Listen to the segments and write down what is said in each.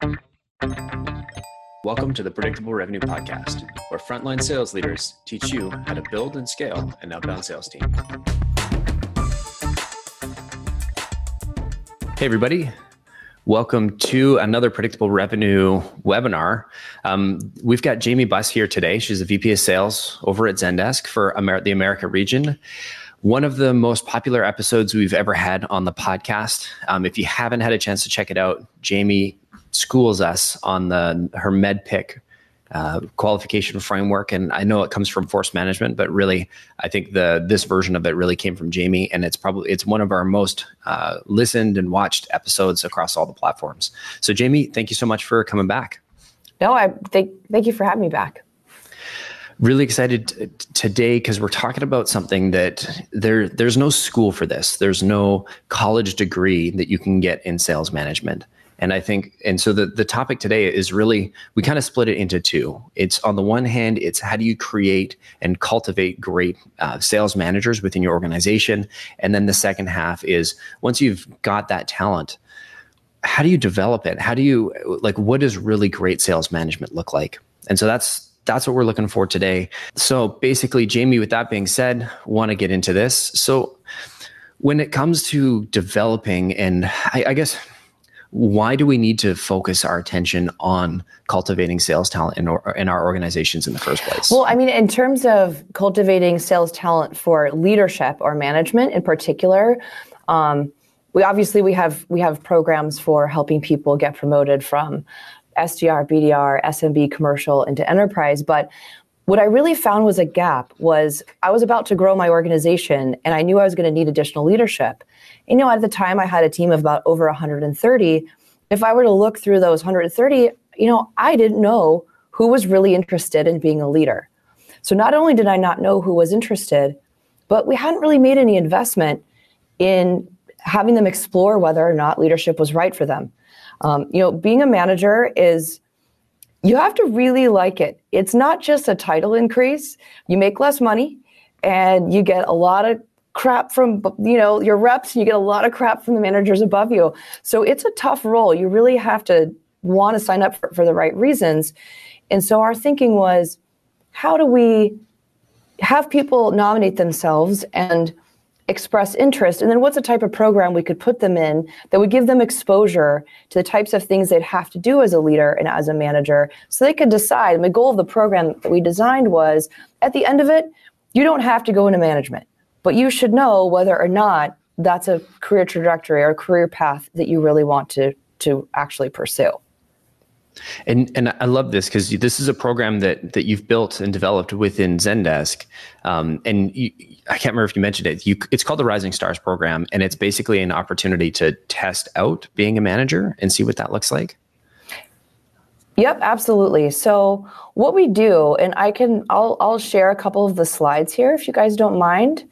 Welcome to the Predictable Revenue Podcast, where frontline sales leaders teach you how to build and scale an outbound sales team. Hey, everybody. Welcome to another Predictable Revenue webinar. We've got Jamie Buss here today. She's the VP of Sales over at Zendesk for the America region. One of the most popular episodes we've ever had on the podcast. If you haven't had a chance to check it out, Jamie schools us on her MedPIC qualification framework, and I know it comes from Force Management, but really, I think this version of it really came from Jamie, and it's one of our most listened and watched episodes across all the platforms. So, Jamie, thank you so much for coming back. No, thank you for having me back. Really excited today because we're talking about something that there's no school for this. There's no college degree that you can get in sales management. And so the topic today is really, we kind of split it into two. It's on the one hand, it's how do you create and cultivate great sales managers within your organization? And then the second half is, once you've got that talent, how do you develop it? What does really great sales management look like? And so that's what we're looking for today. So basically, Jamie, with that being said, want to get into this. So when it comes to developing, and I guess, why do we need to focus our attention on cultivating sales talent in our organizations in the first place? Well, I mean, in terms of cultivating sales talent for leadership or management in particular, we have programs for helping people get promoted from SDR, BDR, SMB, commercial into enterprise. But what I really found was a gap was I was about to grow my organization and I knew I was going to need additional leadership. At the time I had a team of about over 130. If I were to look through those 130, I didn't know who was really interested in being a leader. So not only did I not know who was interested, but we hadn't really made any investment in having them explore whether or not leadership was right for them. Being a manager you have to really like it. It's not just a title increase. You make less money and you get a lot of crap from, your reps, and you get a lot of crap from the managers above you. So it's a tough role. You really have to want to sign up for the right reasons. And so our thinking was, how do we have people nominate themselves and express interest? And then what's the type of program we could put them in that would give them exposure to the types of things they'd have to do as a leader and as a manager so they could decide. And the goal of the program that we designed was, at the end of it, you don't have to go into management, but you should know whether or not that's a career trajectory or a career path that you really want to actually pursue. And I love this because this is a program that you've built and developed within Zendesk. I can't remember if you mentioned it. It's called the Rising Stars program, and it's basically an opportunity to test out being a manager and see what that looks like. Yep, absolutely. So what we do, and I'll share a couple of the slides here if you guys don't mind,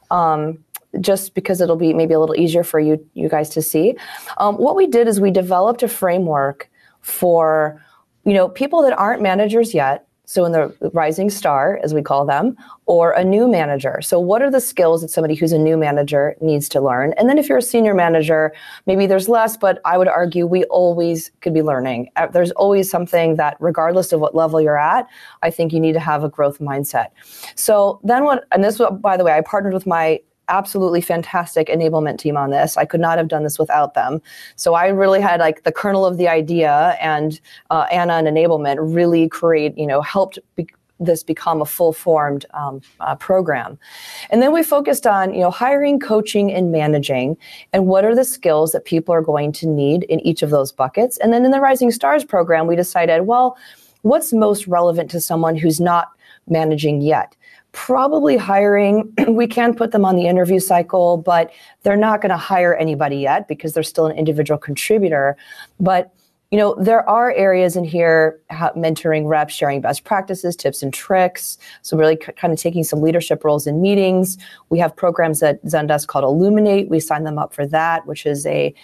just because it'll be maybe a little easier for you guys to see. What we did is we developed a framework for, people that aren't managers yet, so in the rising star, as we call them, or a new manager. So what are the skills that somebody who's a new manager needs to learn? And then if you're a senior manager, maybe there's less, but I would argue we always could be learning. There's always something that, regardless of what level you're at, I think you need to have a growth mindset. So then by the way, I partnered with my absolutely fantastic enablement team on this. I could not have done this without them. So I really had the kernel of the idea, and Anna and enablement really helped this become a full-formed program. And then we focused on, hiring, coaching, and managing, and what are the skills that people are going to need in each of those buckets. And then in the Rising Stars program, we decided, well, what's most relevant to someone who's not managing yet? Probably hiring. We can put them on the interview cycle, but they're not going to hire anybody yet because they're still an individual contributor. But, there are areas in here, mentoring reps, sharing best practices, tips and tricks. So really kind of taking some leadership roles in meetings. We have programs at Zendesk called Illuminate. We sign them up for that, which is a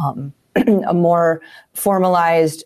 more formalized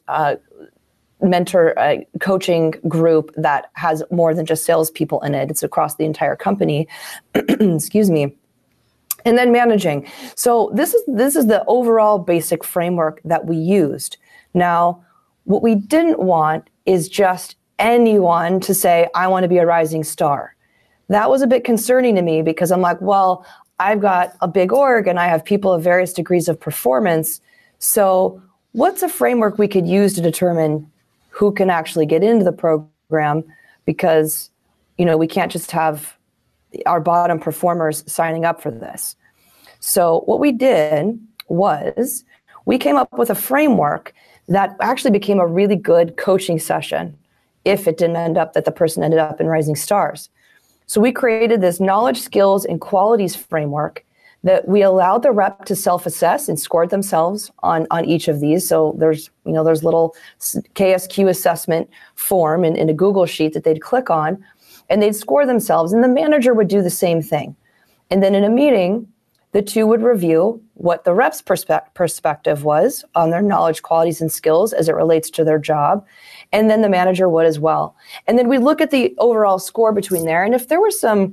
mentor coaching group that has more than just salespeople in it. It's across the entire company. Excuse me. And then managing. So this is the overall basic framework that we used. Now, What we didn't want is just anyone to say, I want to be a rising star. That was a bit concerning to me because I'm like, well, I've got a big org and I have people of various degrees of performance. So what's a framework we could use to determine who can actually get into the program? Because, we can't just have our bottom performers signing up for this. So what we did was we came up with a framework that actually became a really good coaching session if it didn't end up that the person ended up in Rising Stars. So we created this knowledge, skills, and qualities framework that we allowed the rep to self-assess and score themselves on each of these. So there's little KSQ assessment form in a Google sheet that they'd click on, and they'd score themselves, and the manager would do the same thing. And then in a meeting, the two would review what the rep's perspective was on their knowledge, qualities, and skills as it relates to their job. And then the manager would as well. And then we look at the overall score between there. And if there were some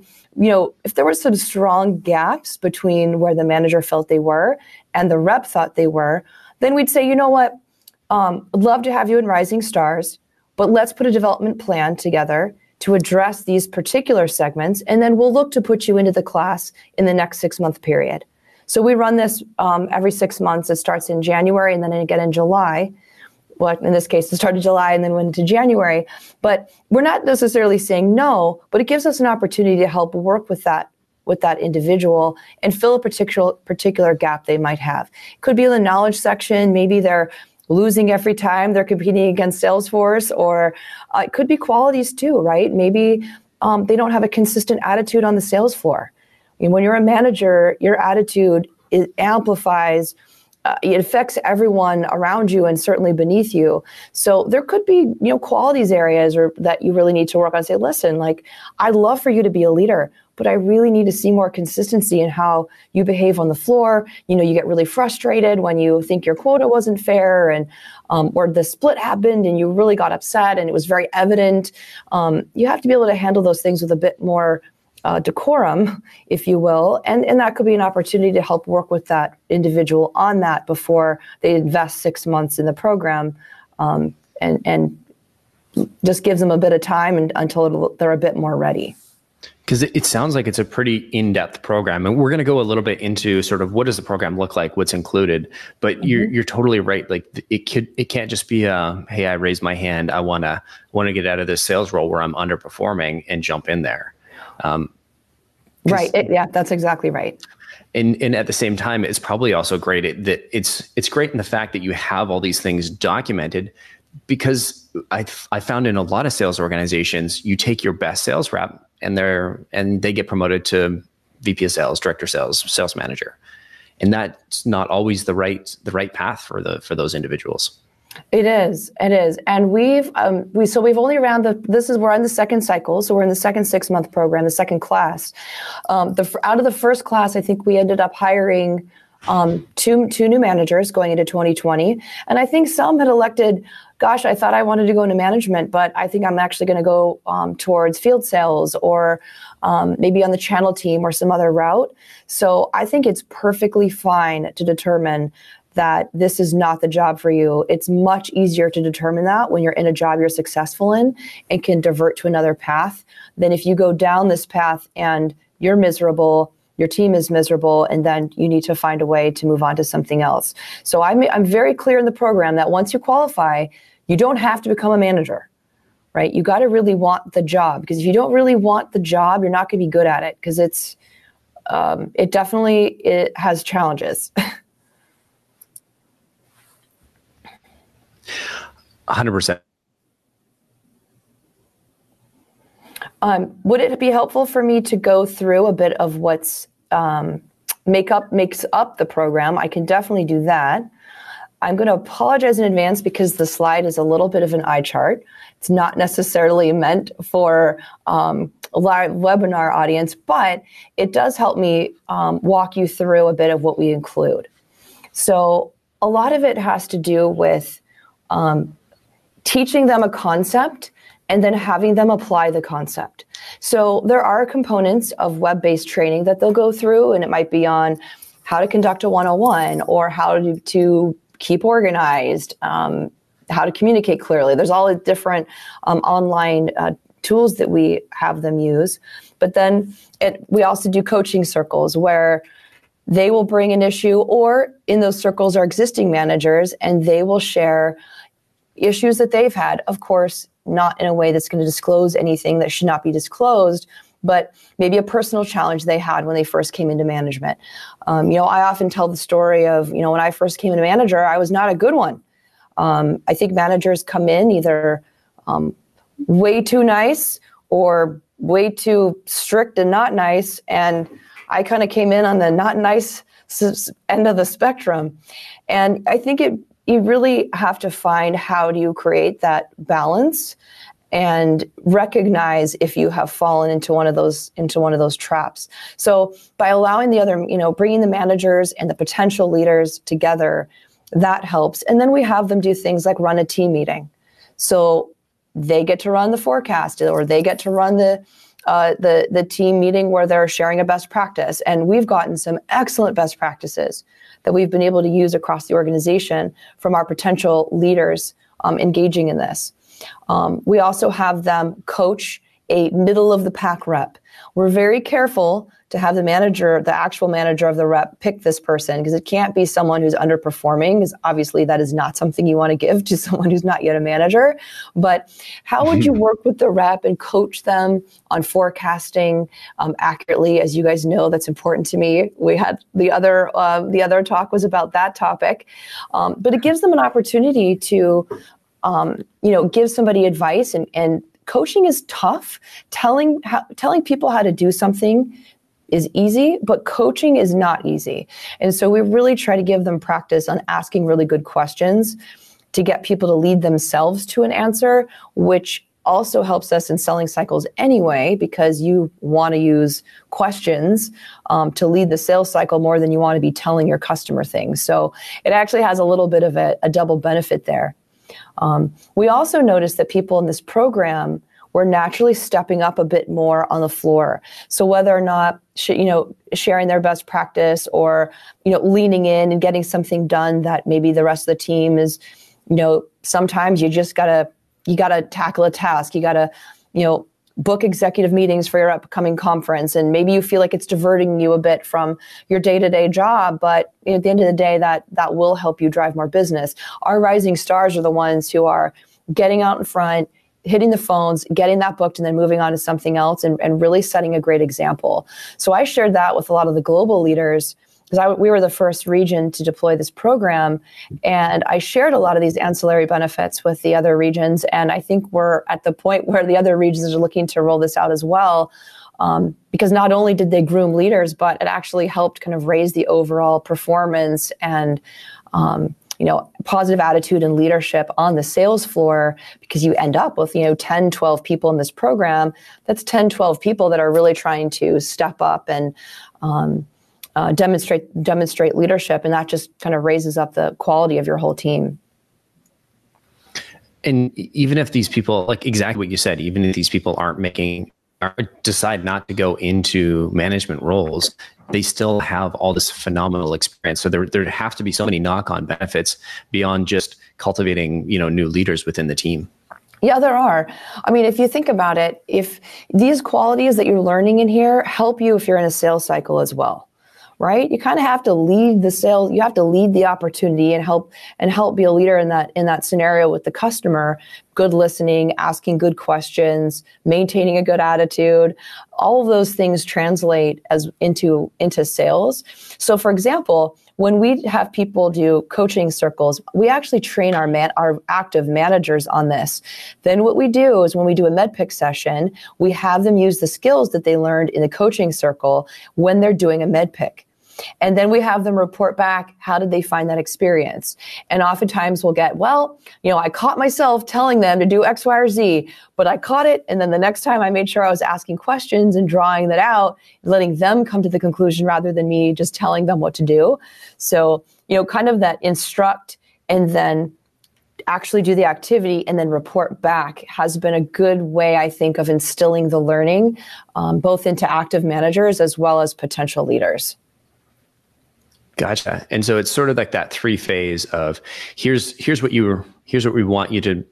strong gaps between where the manager felt they were and the rep thought they were, then we'd say, you know what, I'd love to have you in Rising Stars, but let's put a development plan together to address these particular segments, and then we'll look to put you into the class in the next 6-month period. So we run this every 6 months. It starts in January and then again in July. Well, in this case, it started July and then went into January. But we're not necessarily saying no, but it gives us an opportunity to help work with that individual and fill a particular gap they might have. It could be in the knowledge section. Maybe they're losing every time they're competing against Salesforce, or it could be qualities too, right? Maybe they don't have a consistent attitude on the sales floor. I mean, when you're a manager, your attitude amplifies, it affects everyone around you and certainly beneath you. So there could be, qualities areas that you really need to work on. Say, listen, I'd love for you to be a leader, but I really need to see more consistency in how you behave on the floor. You get really frustrated when you think your quota wasn't fair, and or the split happened and you really got upset and it was very evident. You have to be able to handle those things with a bit more decorum, if you will, and that could be an opportunity to help work with that individual on that before they invest 6 months in the program, and just gives them a bit of time until they're a bit more ready. Because it sounds like it's a pretty in-depth program, and we're going to go a little bit into sort of what does the program look like, what's included. But you're totally right. Like it can't just be hey, I raised my hand, I want to get out of this sales role where I'm underperforming and jump in there. Right. That's exactly right. And at the same time, it's probably also great that it's great in the fact that you have all these things documented, because I found in a lot of sales organizations, you take your best sales rep and they get promoted to VP of sales, director of sales, sales manager. And that's not always the right path for those individuals. It is, and we've only we're on the second cycle, so we're in the second 6-month program, the second class. Out of the first class, I think we ended up hiring two new managers going into 2020, and I think some had elected, gosh, I thought I wanted to go into management, but I think I'm actually going to go towards field sales, or maybe on the channel team or some other route. So I think it's perfectly fine to determine that this is not the job for you. It's much easier to determine that when you're in a job you're successful in and can divert to another path than if you go down this path and you're miserable, your team is miserable, and then you need to find a way to move on to something else. So I'm very clear in the program that once you qualify, you don't have to become a manager, right? You got to really want the job, because if you don't really want the job, you're not going to be good at it, because it has challenges. 100%. Would it be helpful for me to go through a bit of what's makes up the program? I can definitely do that. I'm going to apologize in advance because the slide is a little bit of an eye chart. It's not necessarily meant for a live webinar audience, but it does help me walk you through a bit of what we include. So a lot of it has to do with teaching them a concept and then having them apply the concept. So there are components of web-based training that they'll go through, and it might be on how to conduct a 101 or how to keep organized, how how to communicate clearly. There's all the different online tools that we have them use. But then we also do coaching circles where they will bring an issue, or in those circles are existing managers, and they will share issues that they've had. Of course, not in a way that's going to disclose anything that should not be disclosed, but maybe a personal challenge they had when they first came into management. I often tell the story of, when I first came into manager, I was not a good one. I think managers come in either way too nice or way too strict and not nice. And I kind of came in on the not nice end of the spectrum. And I think you really have to find how do you create that balance and recognize if you have fallen into one of those traps. So by allowing the other, bringing the managers and the potential leaders together, that helps. And then we have them do things like run a team meeting. So they get to run the forecast, or they get to run the team meeting where they're sharing a best practice. And we've gotten some excellent best practices that we've been able to use across the organization from our potential leaders engaging in this. We also have them coach a middle of the pack rep. We're very careful to have the actual manager of the rep, pick this person, because it can't be someone who's underperforming, because obviously that is not something you want to give to someone who's not yet a manager. But how would you work with the rep and coach them on forecasting accurately? As you guys know, that's important to me. We had the other talk was about that topic, but it gives them an opportunity to give somebody advice, and coaching is tough. Telling people how to do something is easy, but coaching is not easy. And so we really try to give them practice on asking really good questions to get people to lead themselves to an answer, which also helps us in selling cycles anyway, because you want to use questions to lead the sales cycle more than you want to be telling your customer things. So it actually has a little bit of a double benefit there. We also noticed that people in this program were naturally stepping up a bit more on the floor. So whether or not, sharing their best practice, or, leaning in and getting something done that maybe the rest of the team is, sometimes you gotta tackle a task. You gotta, book executive meetings for your upcoming conference. And maybe you feel like it's diverting you a bit from your day-to-day job, but at the end of the day, that will help you drive more business. Our rising stars are the ones who are getting out in front, hitting the phones, getting that booked, and then moving on to something else, and really setting a great example. So I shared that with a lot of the global leaders, because we were the first region to deploy this program, and I shared a lot of these ancillary benefits with the other regions, and I think we're at the point where the other regions are looking to roll this out as well, because not only did they groom leaders, but it actually helped kind of raise the overall performance and positive attitude and leadership on the sales floor, because you end up with 10, 12 people in this program. That's 10, 12 people that are really trying to step up and demonstrate leadership, and that just kind of raises up the quality of your whole team. And even if these people, like exactly what you said, even if these people decide not to go into management roles, they still have all this phenomenal experience. So there have to be so many knock-on benefits beyond just cultivating, new leaders within the team. Yeah, there are. I mean, if you think about it, if these qualities that you're learning in here help you if you're in a sales cycle as well, right? You kind of have to lead the sales. You have to lead the opportunity and help be a leader in that scenario with the customer. Good listening, asking good questions, maintaining a good attitude. All of those things translate into sales. So, for example, when we have people do coaching circles, we actually train our active managers on this. Then what we do is when we do a MedPick session, we have them use the skills that they learned in the coaching circle when they're doing a MedPick. And then we have them report back, how did they find that experience? And oftentimes we'll get, I caught myself telling them to do X, Y, or Z, but I caught it. And then the next time I made sure I was asking questions and drawing that out, letting them come to the conclusion rather than me just telling them what to do. So, kind of that instruct and then actually do the activity and then report back has been a good way, I think, of instilling the learning, both into active managers as well as potential leaders. Gotcha. And so it's sort of like that 3-phase of here's what we want you to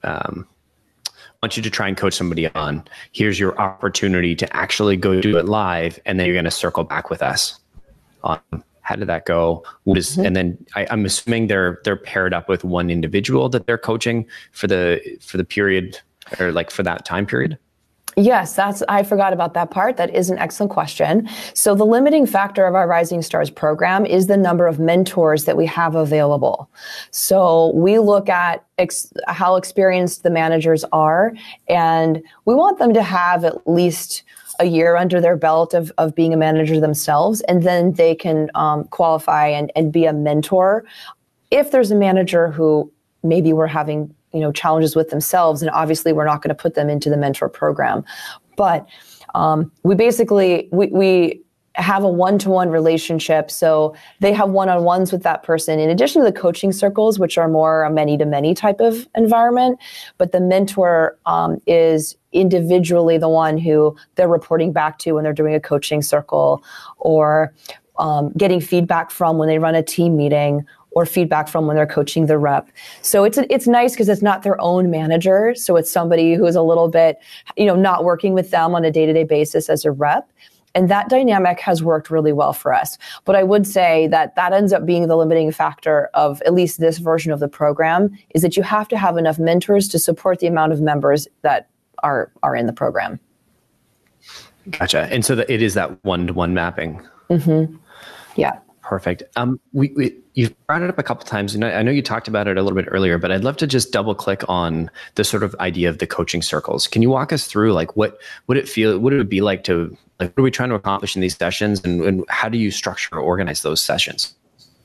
try and coach somebody on. Here's your opportunity to actually go do it live, and then you're going to circle back with us on how did that go. And then I'm assuming they're paired up with one individual that they're coaching for the period, or like for that time period. Yes, I forgot about that part. That is an excellent question. So the limiting factor of our Rising Stars program is the number of mentors that we have available. So we look at how experienced the managers are, and we want them to have at least a year under their belt of being a manager themselves, and then they can qualify and be a mentor. If there's a manager who maybe we're having challenges with themselves, and obviously we're not going to put them into the mentor program. But we basically, we have a one-to-one relationship. So they have one-on-ones with that person, in addition to the coaching circles, which are more a many-to-many type of environment. But the mentor is individually the one who they're reporting back to when they're doing a coaching circle, or getting feedback from when they run a team meeting, or feedback from when they're coaching the rep. So it's nice because it's not their own manager. So it's somebody who is a little bit, not working with them on a day-to-day basis as a rep. And that dynamic has worked really well for us. But I would say that ends up being the limiting factor of at least this version of the program, is that you have to have enough mentors to support the amount of members that are in the program. Gotcha. And so it is that one-to-one mapping. Mm-hmm. Yeah. Perfect. You've brought it up a couple of times, and I know you talked about it a little bit earlier, but I'd love to just double click on the sort of idea of the coaching circles. Can you walk us through what would it be like to, what are we trying to accomplish in these sessions, and how do you structure or organize those sessions?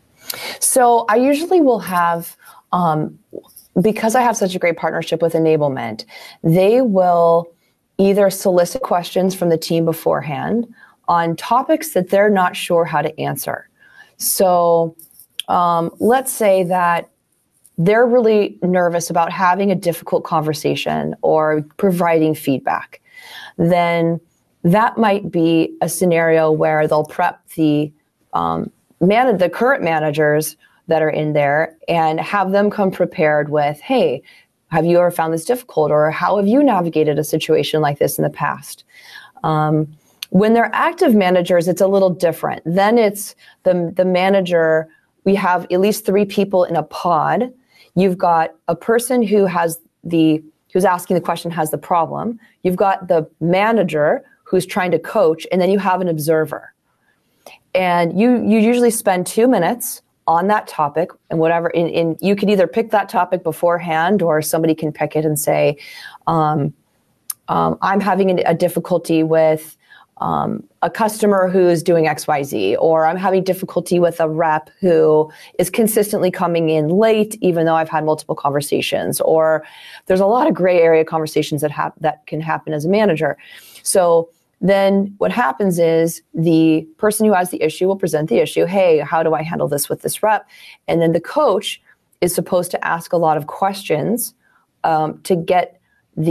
So I usually will have, because I have such a great partnership with Enablement, they will either solicit questions from the team beforehand on topics that they're not sure how to answer. So let's say that they're really nervous about having a difficult conversation or providing feedback. Then that might be a scenario where they'll prep the current managers that are in there and have them come prepared with, hey, have you ever found this difficult? Or how have you navigated a situation like this in the past? When they're active managers, it's a little different. Then it's the manager. We have at least 3 people in a pod. You've got a person who's asking the question, has the problem. You've got the manager who's trying to coach, and then you have an observer. And you usually spend 2 minutes on that topic, and whatever. You could either pick that topic beforehand, or somebody can pick it and say, I'm having a difficulty with a customer who's doing XYZ, or I'm having difficulty with a rep who is consistently coming in late, even though I've had multiple conversations, or there's a lot of gray area conversations that can happen as a manager. So then what happens is the person who has the issue will present the issue. Hey, how do I handle this with this rep? And then the coach is supposed to ask a lot of questions to get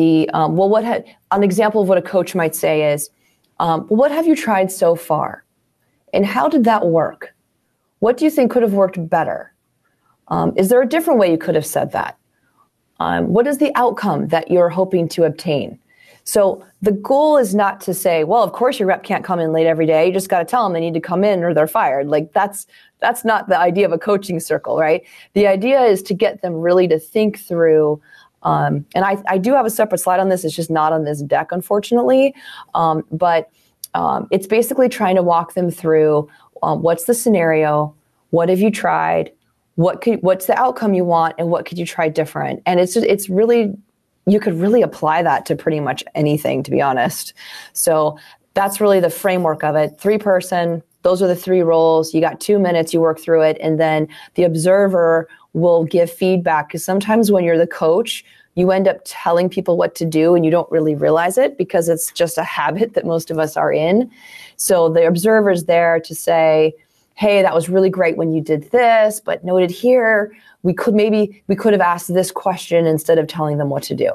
an example of what a coach might say is, what have you tried so far? And how did that work? What do you think could have worked better? Is there a different way you could have said that? What is the outcome that you're hoping to obtain? So the goal is not to say, well, of course your rep can't come in late every day. You just got to tell them they need to come in or they're fired. Like that's not the idea of a coaching circle, right? The idea is to get them really to think through. And I do have a separate slide on this. It's just not on this deck, unfortunately. But it's basically trying to walk them through what's the scenario, what have you tried, what's the outcome you want, and what could you try different. And it's really, you could really apply that to pretty much anything, to be honest. So that's really the framework of it. 3-person, those are the 3 roles. You got 2 minutes, you work through it, and then the observer will give feedback, because sometimes when you're the coach, you end up telling people what to do and you don't really realize it because it's just a habit that most of us are in. So the observer's there to say, hey, that was really great when you did this, but noted here, we could have asked this question instead of telling them what to do.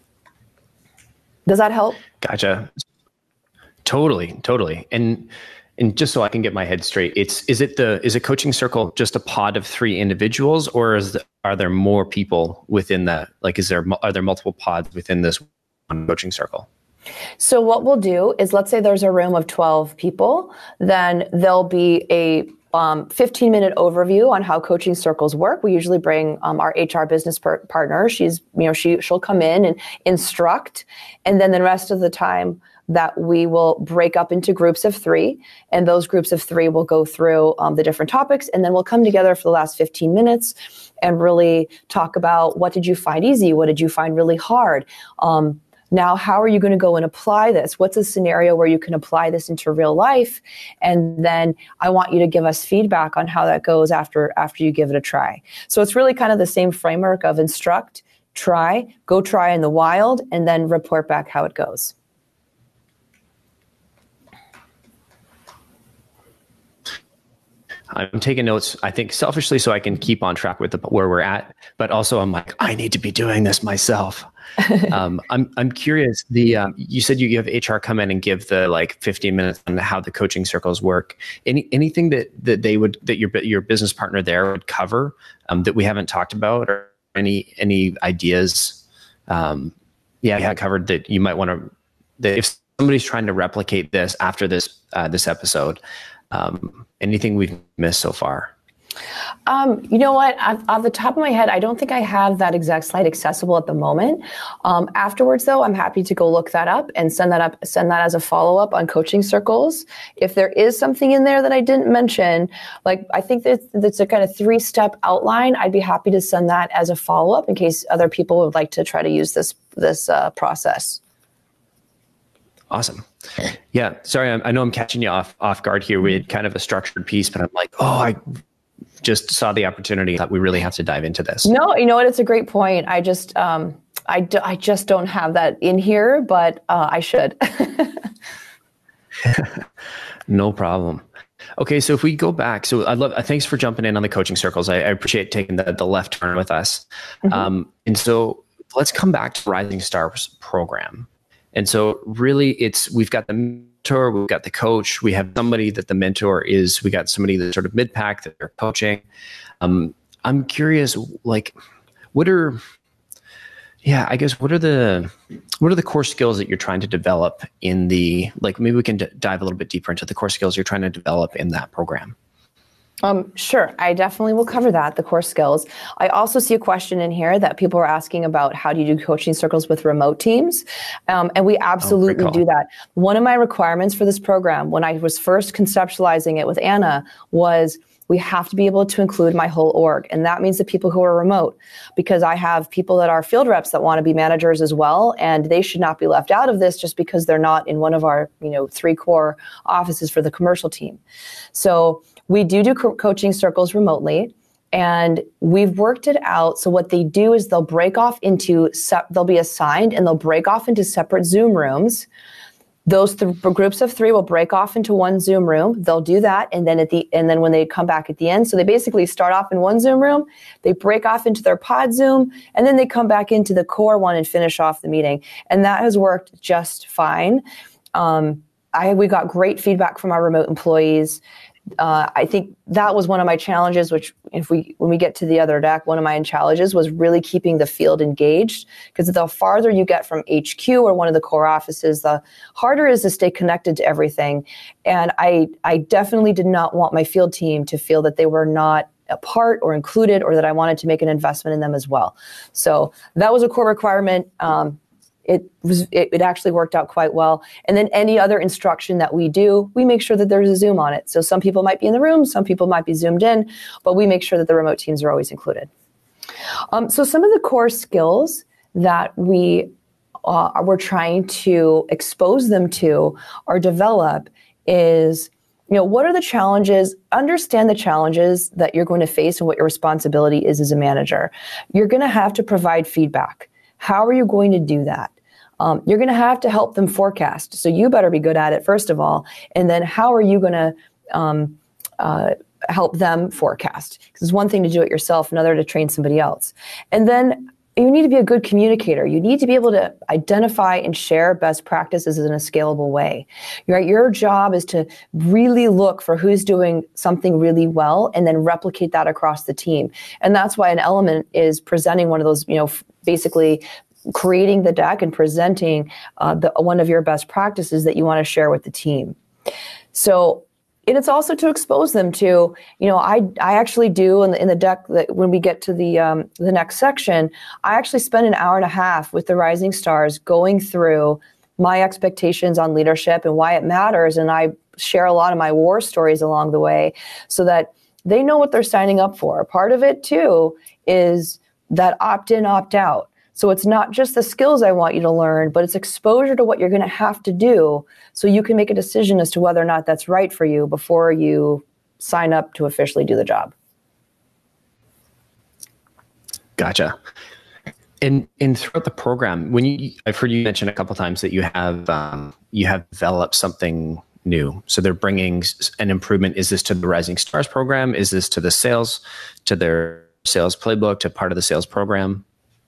Does that help? Gotcha. Totally. And And just so I can get my head straight, is a coaching circle just a pod of 3 individuals, or are there more people within that? Like, are there multiple pods within this one coaching circle? So what we'll do is, let's say there's a room of 12 people, then there'll be a 15-minute overview on how coaching circles work. We usually bring our HR business partner. She'll come in and instruct, and then the rest of the time that we will break up into groups of 3, and those groups of 3 will go through the different topics, and then we'll come together for the last 15 minutes and really talk about, what did you find easy? What did you find really hard? Now, how are you going to go and apply this? What's a scenario where you can apply this into real life? And then I want you to give us feedback on how that goes after you give it a try. So it's really kind of the same framework of instruct, go try in the wild, and then report back how it goes. I'm taking notes, I think selfishly, so I can keep on track with where we're at, but also I'm like, I need to be doing this myself. I'm curious. You said you have HR come in and give the 15 minutes on how the coaching circles work. Anything that your business partner there would cover that we haven't talked about, or any ideas? Covered that you might want to. That if somebody's trying to replicate this after this episode. Anything we've missed so far? You know what? Off the top of my head, I don't think I have that exact slide accessible at the moment. Afterwards, though, I'm happy to go look that up and send that as a follow-up on coaching circles. If there is something in there that I didn't mention, I think that's a kind of 3-step outline, I'd be happy to send that as a follow-up in case other people would like to try to use this process. Awesome. Yeah. Sorry, I know I'm catching you off guard here. We had kind of a structured piece, but I'm like, I just saw the opportunity that we really have to dive into this. No, you know what? It's a great point. I just don't have that in here, but I should. No problem. Okay, so if we go back, thanks for jumping in on the coaching circles. I appreciate taking the left turn with us. Mm-hmm. And so let's come back to Rising Stars program. And so really we've got the mentor, we've got the coach, we have somebody that the mentor is, we got somebody that's sort of mid-pack that they're coaching. I'm curious, what are the core skills that you're trying to develop in maybe we can dive a little bit deeper into the core skills you're trying to develop in that program. Sure. I definitely will cover that, the core skills. I also see a question in here that people are asking about, how do you do coaching circles with remote teams? And we absolutely do that. One of my requirements for this program, when I was first conceptualizing it with Anna, was we have to be able to include my whole org. And that means the people who are remote, because I have people that are field reps that want to be managers as well. And they should not be left out of this just because they're not in one of our 3 core offices for the commercial team. So we do coaching circles remotely, and we've worked it out. So what they do is they'll break off they'll be assigned and they'll break off into separate Zoom rooms. Those groups of 3 will break off into one Zoom room. They'll do that, and then when they come back at the end, so they basically start off in one Zoom room, they break off into their pod Zoom, and then they come back into the core one and finish off the meeting. And that has worked just fine. We got great feedback from our remote employees. I think that was one of my challenges, which when we get to the other deck, one of my challenges was really keeping the field engaged, because the farther you get from HQ or one of the core offices, the harder it is to stay connected to everything. And I definitely did not want my field team to feel that they were not a part or included, or that I wanted to make an investment in them as well. So that was a core requirement. It actually worked out quite well. And then any other instruction that we do, we make sure that there's a Zoom on it. So some people might be in the room, some people might be Zoomed in, but we make sure that the remote teams are always included. So some of the core skills that we're trying to expose them to or develop is, what are the challenges? Understand the challenges that you're going to face and what your responsibility is as a manager. You're going to have to provide feedback. How are you going to do that? You're going to have to help them forecast. So you better be good at it, first of all. And then how are you going to help them forecast? Because it's one thing to do it yourself, another to train somebody else. And then you need to be a good communicator. You need to be able to identify and share best practices in a scalable way. Right? Your job is to really look for who's doing something really well and then replicate that across the team. And that's why an element is presenting one of those, basically creating the deck and presenting one of your best practices that you want to share with the team. So, and it's also to expose them to, I actually do in the deck that when we get to the next section, I actually spend an hour and a half with the Rising Stars going through my expectations on leadership and why it matters. And I share a lot of my war stories along the way so that they know what they're signing up for. Part of it too is that opt-in, opt-out. So it's not just the skills I want you to learn, but it's exposure to what you're going to have to do so you can make a decision as to whether or not that's right for you before you sign up to officially do the job. Gotcha. And throughout the program, I've heard you mention a couple of times that you have developed something new. So they're bringing an improvement. Is this to the Rising Stars program? Is this to their sales playbook, to part of the sales program?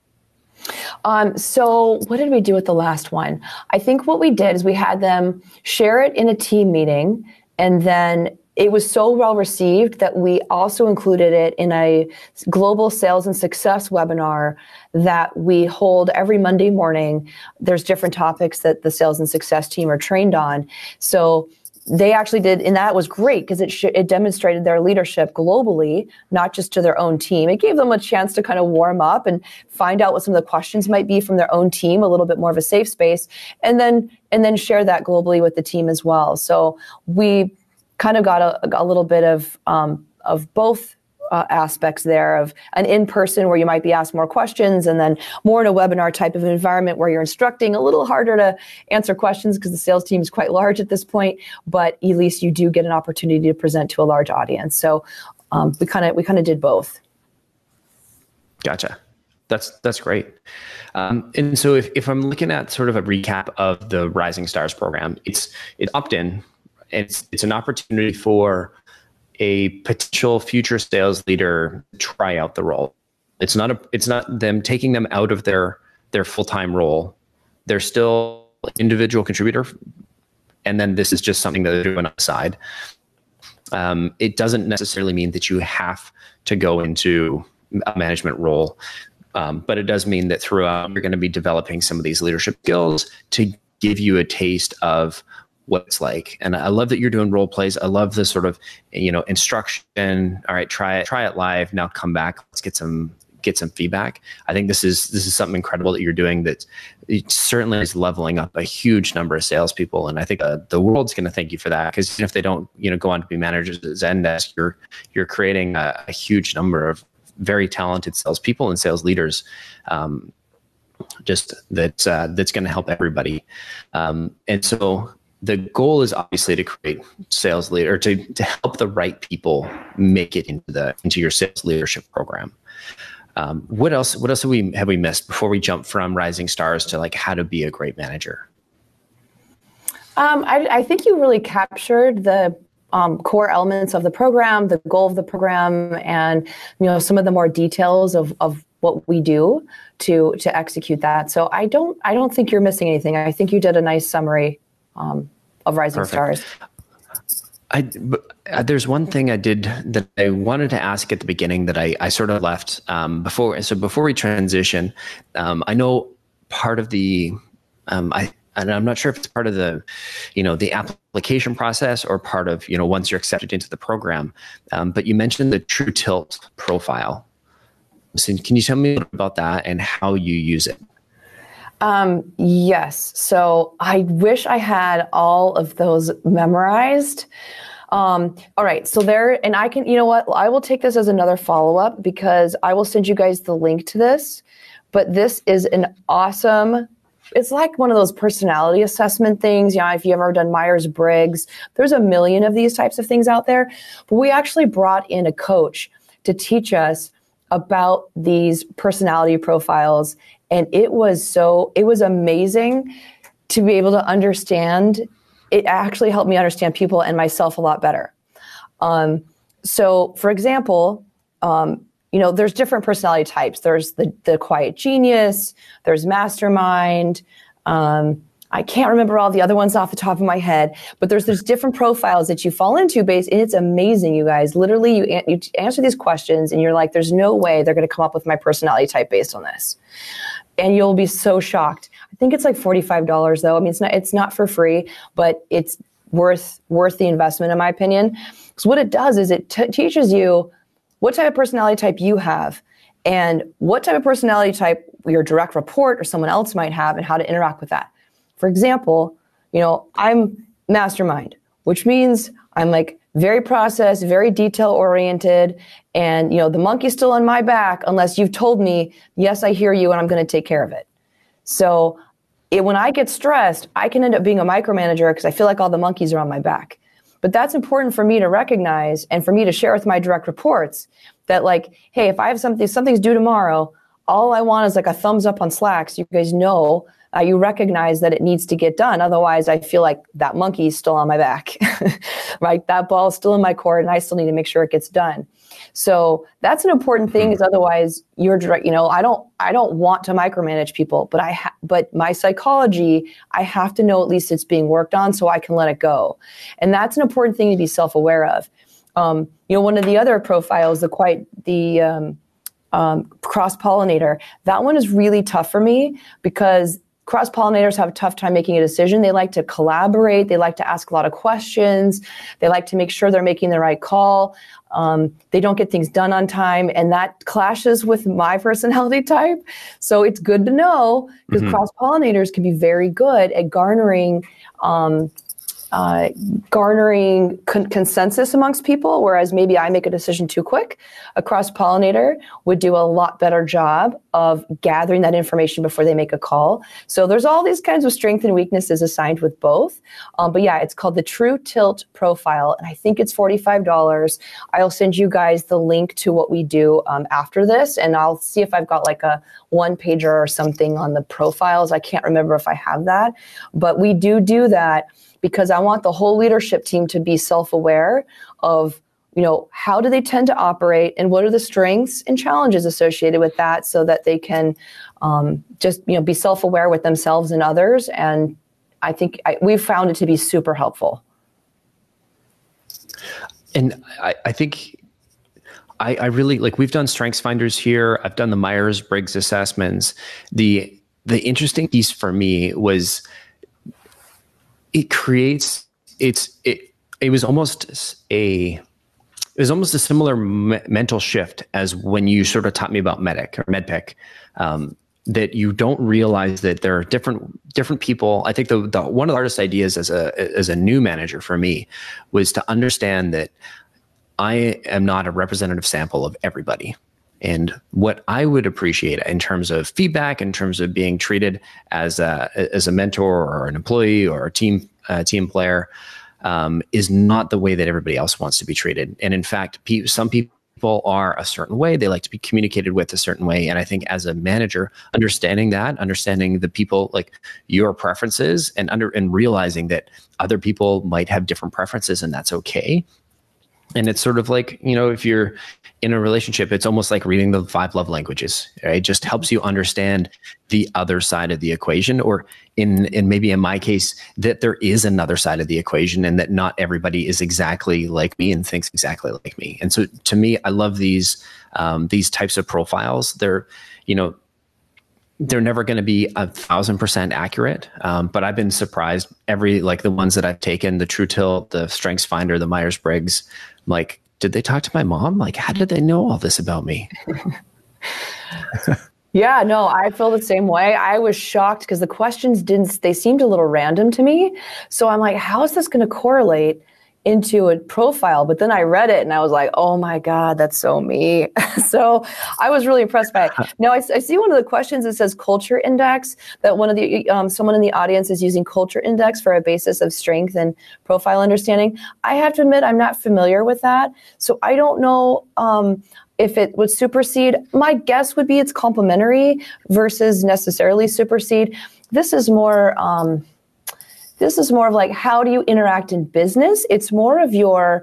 So what did we do with the last one? I think what we did is we had them share it in a team meeting, and then it was so well received that we also included it in a global sales and success webinar that we hold every Monday morning. There's different topics that the sales and success team are trained on. So they actually did, and that was great because it demonstrated their leadership globally, not just to their own team. It gave them a chance to kind of warm up and find out what some of the questions might be from their own team, a little bit more of a safe space, and then share that globally with the team as well. So we kind of got a little bit of both aspects there, of an in-person where you might be asked more questions, and then more in a webinar type of environment where you're instructing, a little harder to answer questions because the sales team is quite large at this point, but at least you do get an opportunity to present to a large audience. So we kind of did both. Gotcha. That's great. And so if I'm looking at sort of a recap of the Rising Stars program, it's opt-in. It's an opportunity for a potential future sales leader to try out the role. It's not them taking them out of their full-time role. They're still an individual contributor, and then this is just something that they're doing on the side. It doesn't necessarily mean that you have to go into a management role, but it does mean that throughout you're going to be developing some of these leadership skills to give you a taste of what it's like. And I love that you're doing role plays. I love the sort of, instruction. All right, try it live. Now come back. Let's get some feedback. I think this is something incredible that you're doing that it certainly is leveling up a huge number of salespeople. And I think the world's going to thank you for that, because even if they don't, go on to be managers at Zendesk, you're creating a huge number of very talented salespeople and sales leaders. Just that's going to help everybody. And so the goal is obviously to create sales leader, or to help the right people make it into your sales leadership program. What else have we missed before we jump from Rising Stars to like how to be a great manager? I think you really captured the core elements of the program, the goal of the program, and some of the more details of what we do to execute that. So I don't think you're missing anything. I think you did a nice summary of Rising Stars. There's one thing I did that I wanted to ask at the beginning that I sort of left before. So before we transition, I know part of the and I'm not sure if it's part of the the application process or part of once you're accepted into the program, but you mentioned the True Tilt profile. So can you tell me a little bit about that and how you use it? Yes. So I wish I had all of those memorized. All right. So and I can, I will take this as another follow-up because I will send you guys the link to this, but this is an awesome, it's like one of those personality assessment things. If you've ever done Myers-Briggs, there's a million of these types of things out there, but we actually brought in a coach to teach us about these personality profiles. And it was amazing to be able to understand. It actually helped me understand people and myself a lot better. So for example, there's different personality types. There's the quiet genius, there's mastermind. I can't remember all the other ones off the top of my head, but there's different profiles that you fall into and it's amazing, you guys. Literally, you answer these questions and you're like, there's no way they're going to come up with my personality type based on this. And you'll be so shocked. I think it's like $45 though. I mean, it's not for free, but it's worth the investment in my opinion. Because what it does is it teaches you what type of personality type you have and what type of personality type your direct report or someone else might have and how to interact with that. For example, I'm mastermind, which means I'm like very process, very detail oriented. And, the monkey's still on my back unless you've told me, yes, I hear you and I'm going to take care of it. So when I get stressed, I can end up being a micromanager because I feel like all the monkeys are on my back. But that's important for me to recognize and for me to share with my direct reports that like, hey, if I have something's due tomorrow, all I want is like a thumbs up on Slack. So you guys know, you recognize that it needs to get done. Otherwise, I feel like that monkey's still on my back, right? That ball's still in my court and I still need to make sure it gets done. So that's an important thing is otherwise you're direct, I don't want to micromanage people, but my psychology, I have to know at least it's being worked on so I can let it go. And that's an important thing to be self-aware of. One of the other profiles, cross-pollinator, that one is really tough for me because cross-pollinators have a tough time making a decision. They like to collaborate. They like to ask a lot of questions. They like to make sure they're making the right call. They don't get things done on time, and that clashes with my personality type. So it's good to know because cross-pollinators can be very good at garnering consensus amongst people, whereas maybe I make a decision too quick. A cross-pollinator would do a lot better job of gathering that information before they make a call. So there's all these kinds of strengths and weaknesses assigned with both. But yeah, it's called the True Tilt Profile, and I think it's $45. I'll send you guys the link to what we do after this, and I'll see if I've got like a one-pager or something on the profiles. I can't remember if I have that, but we do that because I want the whole leadership team to be self-aware of, how do they tend to operate and what are the strengths and challenges associated with that so that they can just, be self-aware with themselves and others. And I think we've found it to be super helpful. And I think I really we've done strengths finders here. I've done the Myers-Briggs assessments. The interesting piece for me was it was almost a similar mental shift as when you sort of taught me about MEDPIC, that you don't realize that there are different people. I think the one of the hardest ideas as a new manager for me was to understand that I am not a representative sample of everybody. And what I would appreciate in terms of feedback, in terms of being treated as a mentor or an employee or a team player, is not the way that everybody else wants to be treated. And in fact, some people are a certain way; they like to be communicated with a certain way. And I think as a manager, understanding the people, like your preferences, and realizing that other people might have different preferences, and that's okay. And it's sort of like, if you're in a relationship, it's almost like reading the 5 love languages, right? It just helps you understand the other side of the equation, or maybe in my case, that there is another side of the equation and that not everybody is exactly like me and thinks exactly like me. And so to me, I love these types of profiles. They're never going to be 1,000% accurate. But I've been surprised the ones that I've taken, the True Tilt, the Strengths Finder, the Myers-Briggs, did they talk to my mom? How did they know all this about me? Yeah, no, I feel the same way. I was shocked because the questions they seemed a little random to me. So I'm like, how is this going to correlate into a profile? But then I read it and I was like, oh my God, that's so me. So I was really impressed by it. Now I see one of the questions that says culture index, that one of the someone in the audience is using culture index for a basis of strength and profile understanding. I have to admit, I'm not familiar with that. So I don't know if it would supersede. My guess would be it's complementary versus necessarily supersede. This is more of like, how do you interact in business? It's more of your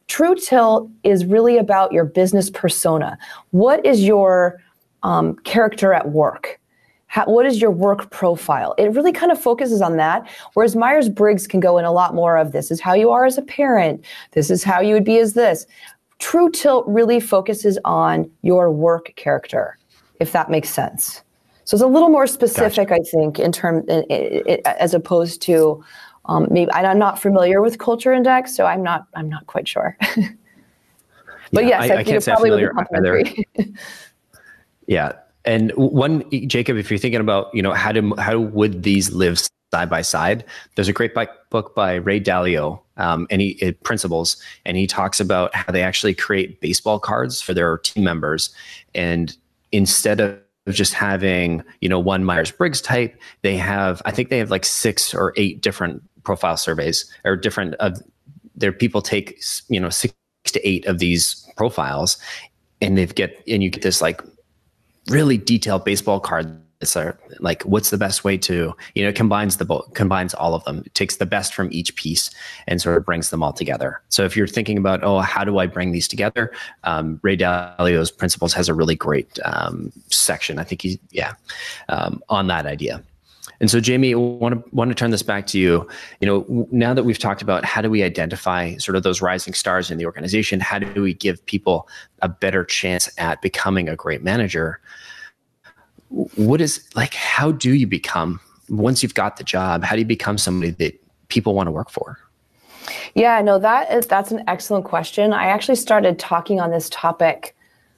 True Tilt is really about your business persona. What is your character at work? What is your work profile? It really kind of focuses on that, whereas Myers-Briggs can go in a lot more of this is how you are as a parent, this is how you would be as this. True Tilt really focuses on your work character, if that makes sense. So it's a little more specific, gotcha. I think, as opposed to maybe. I'm not familiar with Culture Index, so I'm not quite sure. But yeah, yes, I think can't it say probably familiar would be complementary. Yeah. And Jacob, if you're thinking about, how would these live side by side? There's a great book by Ray Dalio, Principles, and he talks about how they actually create baseball cards for their team members. And instead of just having, one Myers-Briggs type, I think they have like 6 or 8 different profile surveys, or different their people take, 6 to 8 of these profiles, and you get this like really detailed baseball card. It's like, what's the best way to, combines all of them. It takes the best from each piece and sort of brings them all together. So if you're thinking about, how do I bring these together? Ray Dalio's Principles has a really great section. I think on that idea. And so, Jamie, I want to turn this back to you. Now that we've talked about how do we identify sort of those rising stars in the organization, how do we give people a better chance at becoming a great manager? How do you become, once you've got the job, how do you become somebody that people want to work for? Yeah, no, that's an excellent question. I actually started talking on this topic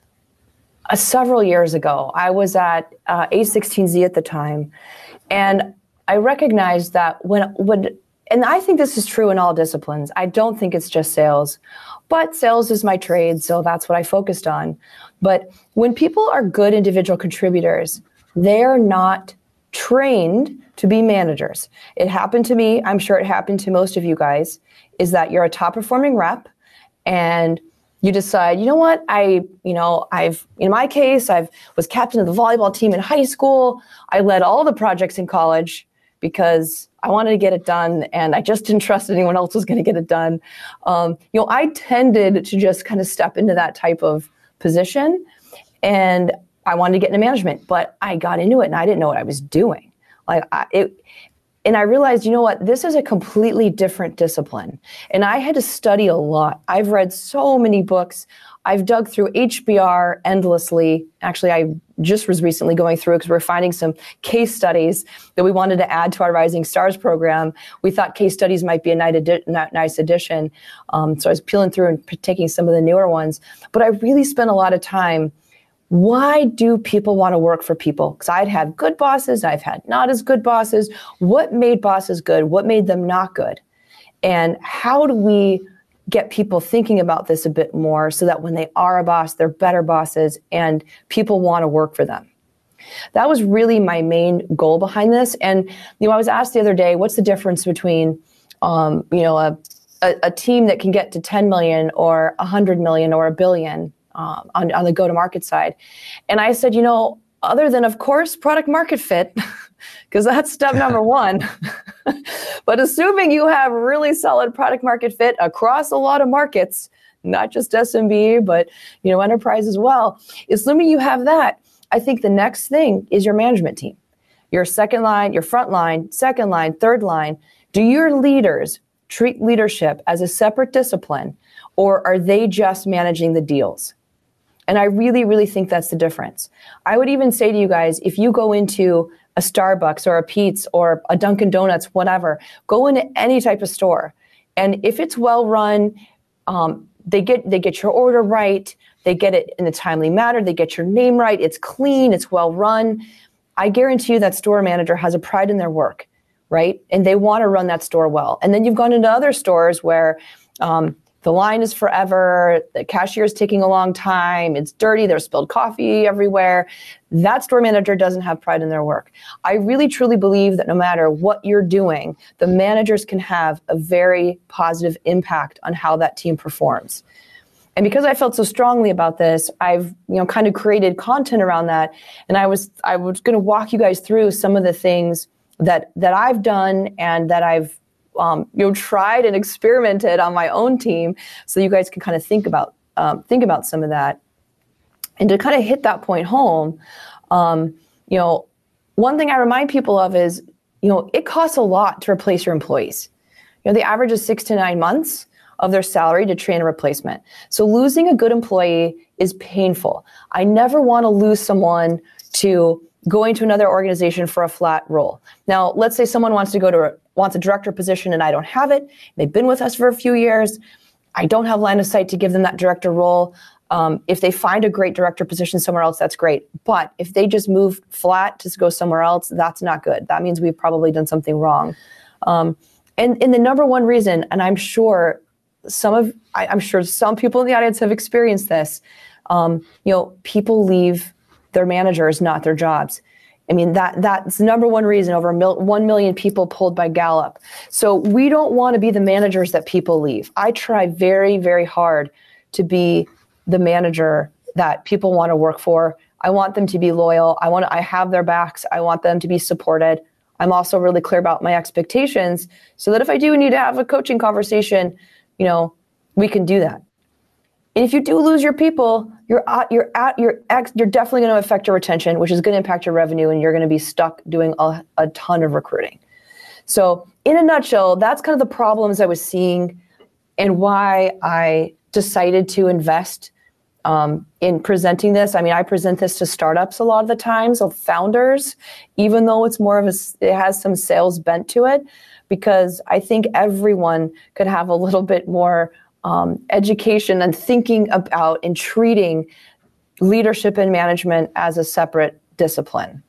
several years ago. I was at A16Z at the time, and I recognized that and I think this is true in all disciplines. I don't think it's just sales, but sales is my trade, so that's what I focused on. But when people are good individual contributors, they're not trained to be managers. It happened to me, I'm sure it happened to most of you guys, is that you're a top performing rep and you decide, you know what, in my case, I was captain of the volleyball team in high school. I led all the projects in college because I wanted to get it done and I just didn't trust anyone else was going to get it done. I tended to just kind of step into that type of position, and I wanted to get into management, but I got into it and I didn't know what I was doing. And I realized, you know what, this is a completely different discipline. And I had to study a lot. I've read so many books. I've dug through HBR endlessly. Actually, I just was recently going through it because we're finding some case studies that we wanted to add to our Rising Stars program. We thought case studies might be a nice addition. So I was peeling through and taking some of the newer ones. But I really spent a lot of time. Why do people want to work for people? Because I'd had good bosses, I've had not as good bosses. What made bosses good? What made them not good? And how do we get people thinking about this a bit more so that when they are a boss, they're better bosses and people want to work for them? That was really my main goal behind this. And, I was asked the other day, what's the difference between, a team that can get to 10 million or 100 million or $1 billion? On the go-to-market side. And I said, other than, of course, product market fit, because that's step number one. But assuming you have really solid product market fit across a lot of markets, not just SMB, but, enterprise as well, assuming you have that, I think the next thing is your management team. Your second line, your front line, second line, third line. Do your leaders treat leadership as a separate discipline, or are they just managing the deals? And I really, really think that's the difference. I would even say to you guys, if you go into a Starbucks or a Pete's or a Dunkin' Donuts, whatever, go into any type of store. And if it's well run, they get your order right, they get it in a timely manner, they get your name right, it's clean, it's well run. I guarantee you that store manager has a pride in their work, right? And they want to run that store well. And then you've gone into other stores where the line is forever, the cashier is taking a long time, it's dirty, there's spilled coffee everywhere. That store manager doesn't have pride in their work. I really truly believe that no matter what you're doing, the managers can have a very positive impact on how that team performs. And because I felt so strongly about this, I've kind of created content around that. And I was going to walk you guys through some of the things that I've done and that I've tried and experimented on my own team, so you guys can kind of think about some of that. And to kind of hit that point home, one thing I remind people of is, it costs a lot to replace your employees. The average is 6 to 9 months of their salary to train a replacement. So losing a good employee is painful. I never want to lose someone to going to another organization for a flat role. Now, let's say someone wants a director position and I don't have it. They've been with us for a few years. I don't have line of sight to give them that director role. If they find a great director position somewhere else, that's great. But if they just move flat to go somewhere else, that's not good. That means we've probably done something wrong. And the number one reason, and I'm sure some people in the audience have experienced this, people leave their managers, not their jobs. I mean, that's the number one reason. Over 1 million people polled by Gallup. So we don't want to be the managers that people leave. I try very, very hard to be the manager that people want to work for. I want them to be loyal. I have their backs. I want them to be supported. I'm also really clear about my expectations so that if I do need to have a coaching conversation, we can do that. And if you do lose your people, you're definitely going to affect your retention, which is going to impact your revenue, and you're going to be stuck doing a ton of recruiting. So in a nutshell, that's kind of the problems I was seeing and why I decided to invest in presenting this. I mean, I present this to startups a lot of the times, so founders, even though it's more of it has some sales bent to it, because I think everyone could have a little bit more education and thinking about and treating leadership and management as a separate discipline.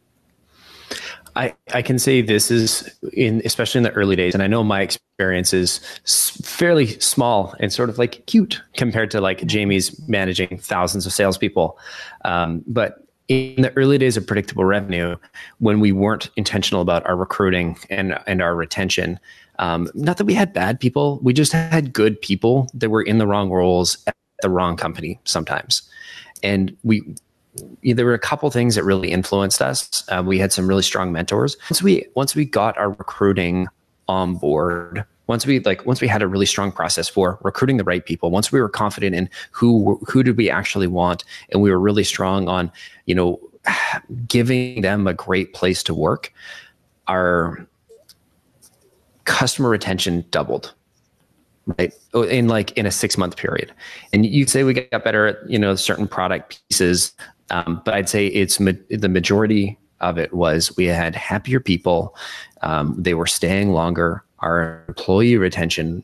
I can say this is especially in the early days, and I know my experience is fairly small and sort of like cute compared to like Jamie's managing thousands of salespeople. But in the early days of predictable revenue, when we weren't intentional about our recruiting and our retention, not that we had bad people, we just had good people that were in the wrong roles at the wrong company sometimes. And there were a couple things that really influenced us. We had some really strong mentors. Once we got our recruiting on board, once we had a really strong process for recruiting the right people, once we were confident in who did we actually want, and we were really strong on, giving them a great place to work, our customer retention doubled. Right. In a 6-month period. And you'd say we got better at, certain product pieces. But I'd say the majority of it was we had happier people. They were staying longer. Our employee retention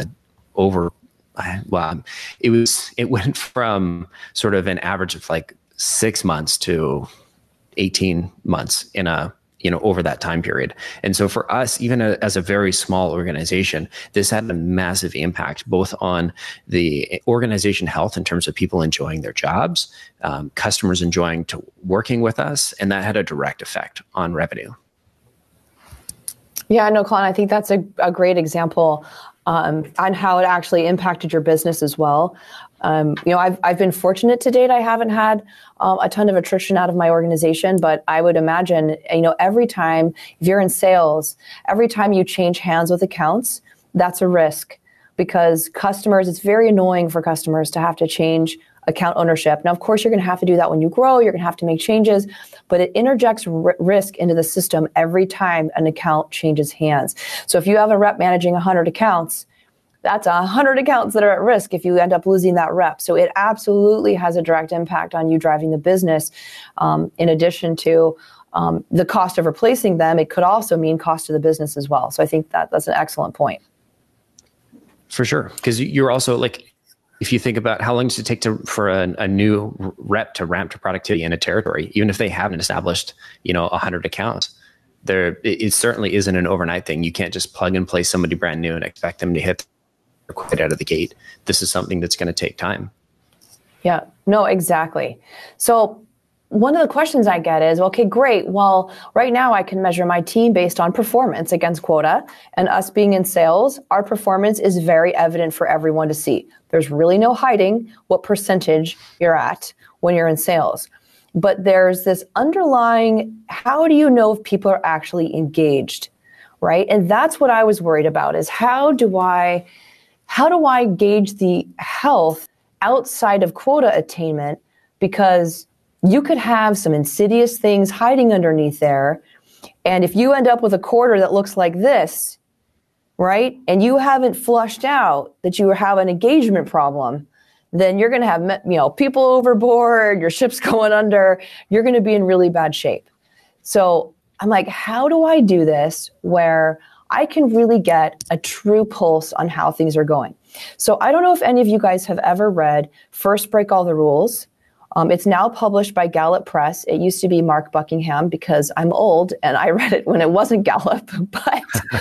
it went from sort of an average of like 6 months to 18 months over that time period. And so for us, even as a very small organization, this had a massive impact both on the organization health in terms of people enjoying their jobs, customers enjoying working with us, and that had a direct effect on revenue. Yeah, no, Colin, I think that's a great example on how it actually impacted your business as well. I've been fortunate to date. I haven't had a ton of attrition out of my organization, but I would imagine, every time, if you're in sales, every time you change hands with accounts, that's a risk, because it's very annoying for customers to have to change account ownership. Now, of course, you're going to have to do that when you grow. You're going to have to make changes, but it interjects risk into the system every time an account changes hands. So if you have a rep managing 100 accounts, that's 100 accounts that are at risk if you end up losing that rep. So it absolutely has a direct impact on you driving the business. In addition to the cost of replacing them, it could also mean cost to the business as well. So I think that's an excellent point. For sure. Because you're also if you think about how long does it take for a new rep to ramp to productivity in a territory, even if they haven't established, 100 accounts, it certainly isn't an overnight thing. You can't just plug and play somebody brand new and expect them to hit quite out of the gate. This is something that's going to take time. Yeah, no, exactly. So one of the questions I get is, okay, great. Well, right now I can measure my team based on performance against quota, and us being in sales, our performance is very evident for everyone to see. There's really no hiding what percentage you're at when you're in sales. But there's this underlying, how do you know if people are actually engaged? right? And that's what I was worried about, is how do I gauge the health outside of quota attainment? Because you could have some insidious things hiding underneath there. And if you end up with a quarter that looks like this, right, and you haven't flushed out that you have an engagement problem, then you're going to have, people overboard, your ship's going under, you're going to be in really bad shape. So I'm like, how do I do this where I can really get a true pulse on how things are going? So I don't know if any of you guys have ever read First Break All the Rules. It's now published by Gallup Press. It used to be Mark Buckingham because I'm old and I read it when it wasn't Gallup, but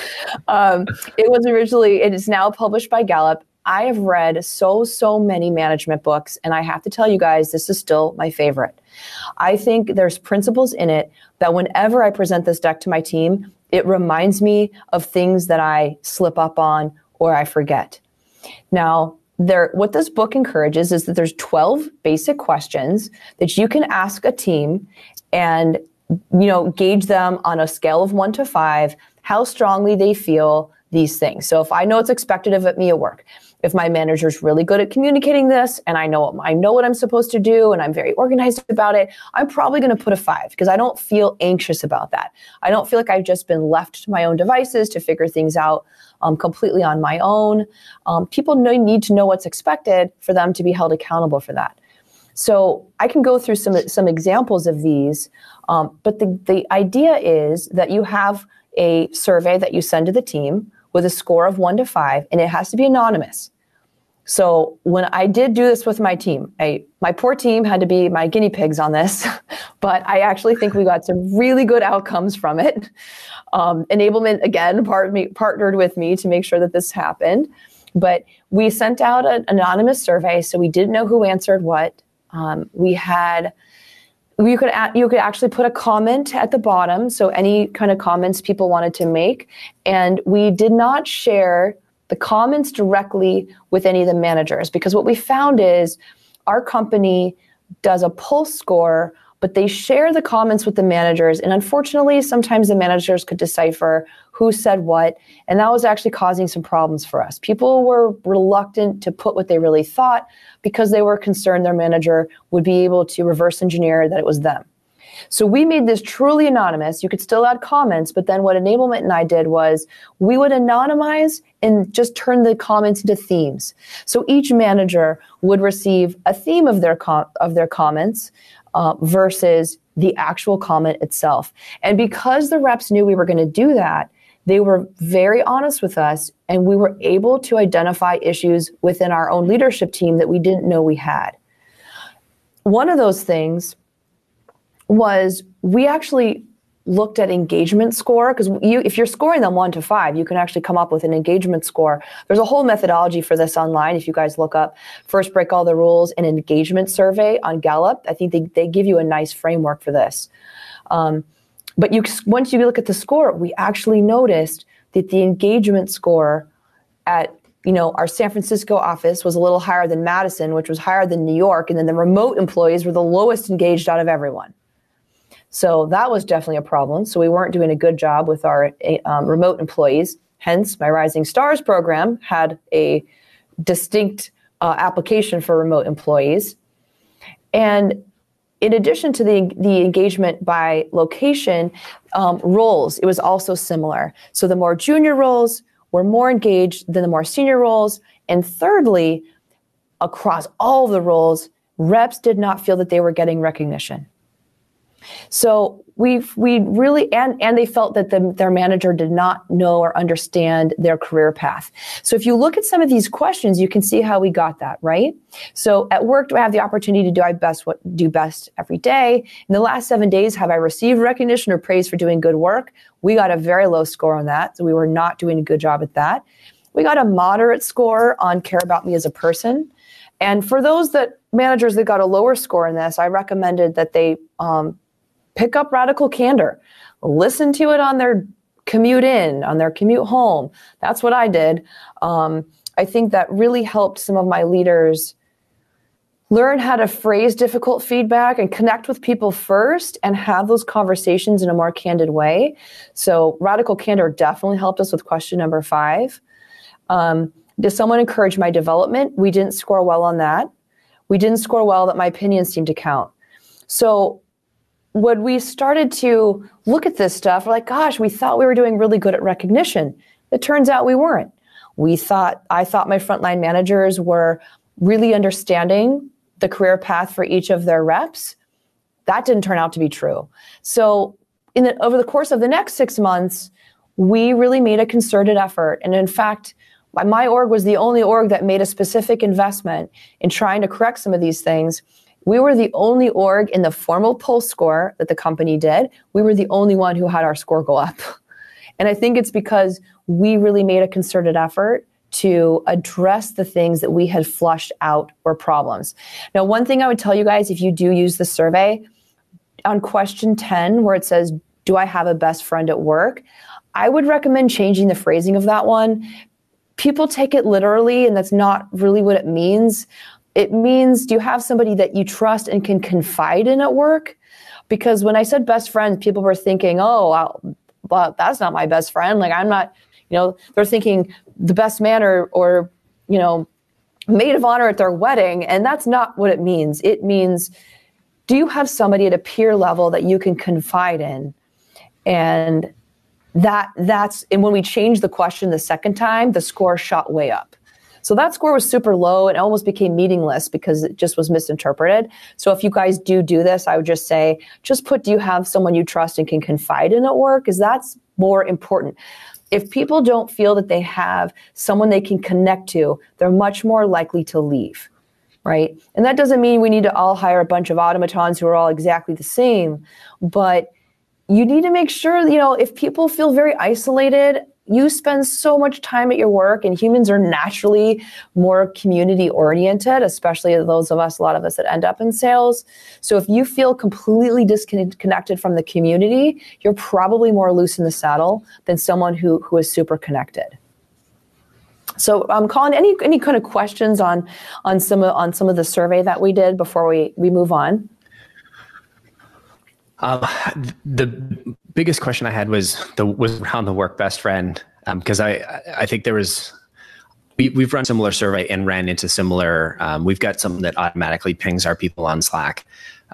it is now published by Gallup. I have read so many management books, and I have to tell you guys, this is still my favorite. I think there's principles in it that whenever I present this deck to my team, it reminds me of things that I slip up on or I forget. Now, what this book encourages is that there's 12 basic questions that you can ask a team and, gauge them on a scale of 1 to 5, how strongly they feel these things. So if I know it's expected of me at work, if my manager's really good at communicating this and I know what I'm supposed to do and I'm very organized about it, I'm probably going to put a 5 because I don't feel anxious about that. I don't feel like I've just been left to my own devices to figure things out completely on my own. People need to know what's expected for them to be held accountable for that. So I can go through some examples of these, but the idea is that you have a survey that you send to the team with a score of 1 to 5, and it has to be anonymous. So when I did do this with my team, my poor team had to be my guinea pigs on this, but I actually think we got some really good outcomes from it. Enablement, again, partnered with me to make sure that this happened. But we sent out an anonymous survey, so we didn't know who answered what. You could actually put a comment at the bottom, so any kind of comments people wanted to make. And we did not share the comments directly with any of the managers, because what we found is our company does a pulse score, but they share the comments with the managers. And unfortunately, sometimes the managers could decipher who said what, and that was actually causing some problems for us. People were reluctant to put what they really thought because they were concerned their manager would be able to reverse engineer that it was them. So we made this truly anonymous. You could still add comments, but then what Enablement and I did was we would anonymize and just turn the comments into themes. So each manager would receive a theme of their comments versus the actual comment itself. And because the reps knew we were going to do that, they were very honest with us, and we were able to identify issues within our own leadership team that we didn't know we had. One of those things was we actually looked at engagement score, because if you're scoring them 1 to 5, you can actually come up with an engagement score. There's a whole methodology for this online. If you guys look up First Break All the Rules and engagement survey on Gallup, I think they give you a nice framework for this. But once you look at the score, we actually noticed that the engagement score at our San Francisco office was a little higher than Madison, which was higher than New York, and then the remote employees were the lowest engaged out of everyone. So that was definitely a problem. So we weren't doing a good job with our remote employees. Hence, my Rising Stars program had a distinct application for remote employees. And in addition to the engagement by location, roles, it was also similar. So the more junior roles were more engaged than the more senior roles. And thirdly, across all of the roles, reps did not feel that they were getting recognition. So we really, and they felt that their manager did not know or understand their career path. So if you look at some of these questions, you can see how we got that, right? So at work, do I have the opportunity to do best every day? In the last 7 days, have I received recognition or praise for doing good work? We got a very low score on that, so we were not doing a good job at that. We got a moderate score on care about me as a person. And for those managers that got a lower score in this, I recommended that they pick up Radical Candor, listen to it on their commute in, on their commute home. That's what I did. I think that really helped some of my leaders learn how to phrase difficult feedback and connect with people first and have those conversations in a more candid way. So radical candor definitely helped us with question number 5. Does someone encourage my development? We didn't score well on that. We didn't score well that my opinions seemed to count. So when we started to look at this stuff, we're like, gosh, we thought we were doing really good at recognition. It turns out we weren't. I thought my frontline managers were really understanding the career path for each of their reps. That didn't turn out to be true. So over the course of the next 6 months, we really made a concerted effort. And in fact, my org was the only org that made a specific investment in trying to correct some of these things. We were the only org in the formal pulse score that the company did. We were the only one who had our score go up. And I think it's because we really made a concerted effort to address the things that we had flushed out were problems. Now, one thing I would tell you guys, if you do use the survey, on question 10, where it says, do I have a best friend at work? I would recommend changing the phrasing of that one. People take it literally, and that's not really what it means. It means, do you have somebody that you trust and can confide in at work? Because when I said best friend, people were thinking, well, that's not my best friend. Like, I'm not, they're thinking the best man or maid of honor at their wedding. And that's not what it means. It means, do you have somebody at a peer level that you can confide in? And and when we changed the question the second time, the score shot way up. So that score was super low and almost became meaningless because it just was misinterpreted. So if you guys do this, I would just say, just put, do you have someone you trust and can confide in at work? Because that's more important. If people don't feel that they have someone they can connect to, they're much more likely to leave, right? And that doesn't mean we need to all hire a bunch of automatons who are all exactly the same, but you need to make sure, if people feel very isolated, you spend so much time at your work, and humans are naturally more community oriented, especially a lot of us that end up in sales. So if you feel completely disconnected from the community, you're probably more loose in the saddle than someone who is super connected. So Colin, any kind of questions on some of the survey that we did before we move on? The biggest question I had was around the work best friend, because I think we've run similar survey and ran into similar. We've got something that automatically pings our people on Slack.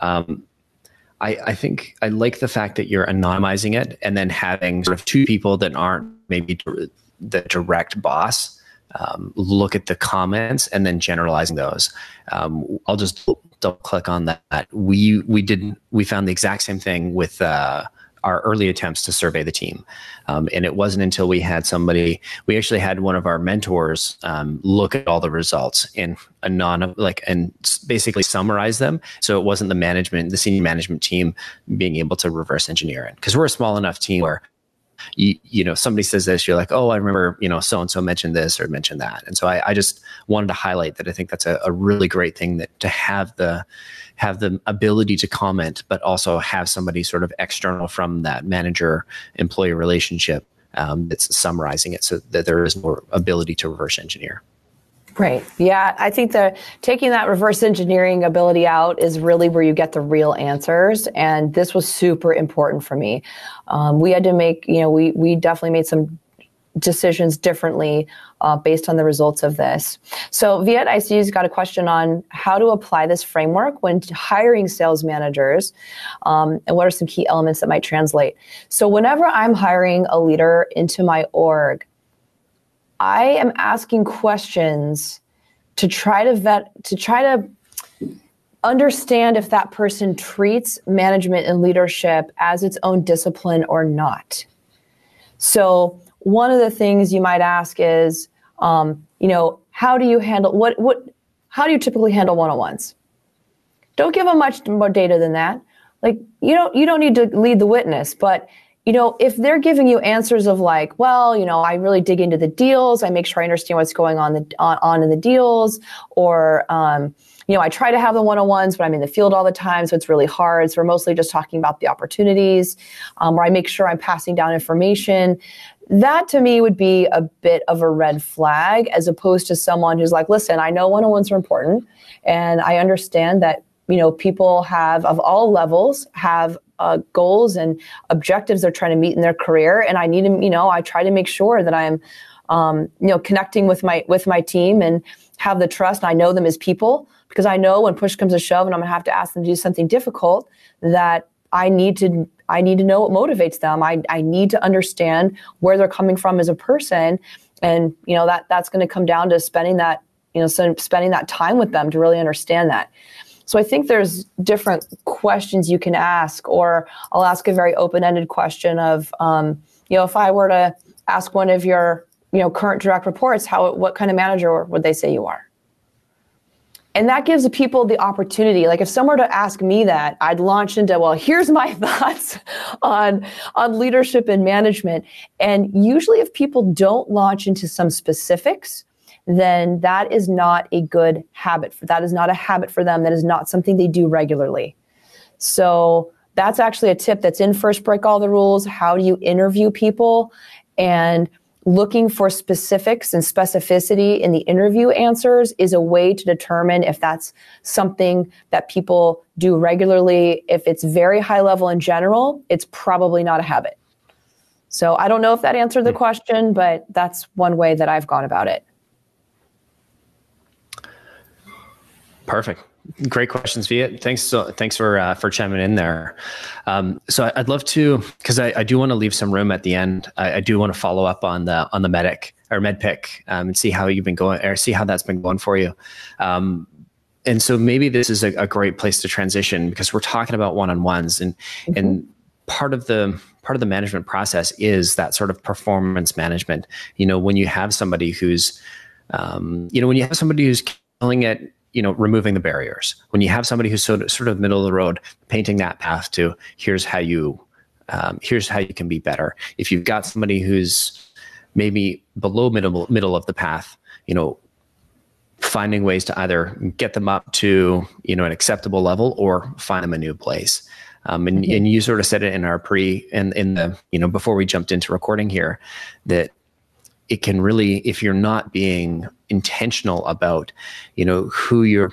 I think I like the fact that you're anonymizing it and then having sort of 2 people that aren't maybe the direct boss look at the comments and then generalizing those. I'll just double click on that. We found the exact same thing with our early attempts to survey the team. And it wasn't until we actually had one of our mentors look at all the results and basically summarize them. So it wasn't the senior management team being able to reverse engineer it. Because we're a small enough team where somebody says this, you're like, oh, I remember, so-and-so mentioned this or mentioned that. And so I just wanted to highlight that I think that's a really great thing, that to have the ability to comment, but also have somebody sort of external from that manager-employee relationship that's summarizing it so that there is more ability to reverse engineer. Right. Yeah, I think that taking that reverse engineering ability out is really where you get the real answers. And this was super important for me. We had to make, we definitely made some decisions differently based on the results of this. So Viet ICU's got a question on how to apply this framework when hiring sales managers, and what are some key elements that might translate. So whenever I'm hiring a leader into my org, I am asking questions to try to understand if that person treats management and leadership as its own discipline or not. So one of the things you might ask is, how do you handle how do you typically handle one-on-ones? Don't give them much more data than that. Like, you don't need to lead the witness, but if they're giving you answers of like, well, I really dig into the deals, I make sure I understand what's going on in the deals, or I try to have the one-on-ones, but I'm in the field all the time, so it's really hard. So we're mostly just talking about the opportunities, where I make sure I'm passing down information. that to me would be a bit of a red flag, as opposed to someone who's like, listen, I know one-on-ones are important, and I understand that, people of all levels have goals and objectives they're trying to meet in their career. And I need to, I try to make sure that I'm, connecting with my team and have the trust. And I know them as people, because I know when push comes to shove and I'm gonna have to ask them to do something difficult, that I need to know what motivates them. I need to understand where they're coming from as a person. And, that's going to come down to spending that time with them to really understand that. So I think there's different questions you can ask, or I'll ask a very open-ended question of, if I were to ask one of your, current direct reports, what kind of manager would they say you are? And that gives the people the opportunity. Like if someone were to ask me that, I'd launch into, well, here's my thoughts on leadership and management. And usually if people don't launch into some specifics, then that is not a good habit. That is not a habit for them. That is not something they do regularly. So that's actually a tip that's in First Break All the Rules. How do you interview people? And looking for specifics and specificity in the interview answers is a way to determine if that's something that people do regularly. If it's very high level in general, it's probably not a habit. So I don't know if that answered the question, but that's one way that I've gone about it. Perfect. Great questions, Viet. Thanks for chiming in there. So I'd love to, because I do want to leave some room at the end. I do want to follow up on the medic or MedPick and see how you've been going, or see how that's been going for you. And so maybe this is a great place to transition, because we're talking about one-on-ones, and part of the management process is that sort of performance management. When you have somebody who's killing it, removing the barriers. When you have somebody who's sort of middle of the road, painting that path to here's how you can be better. If you've got somebody who's maybe below middle of the path, finding ways to either get them up to an acceptable level or find them a new place. And you sort of said it in our before we jumped into recording here, that it can really, if you're not being intentional about, who you're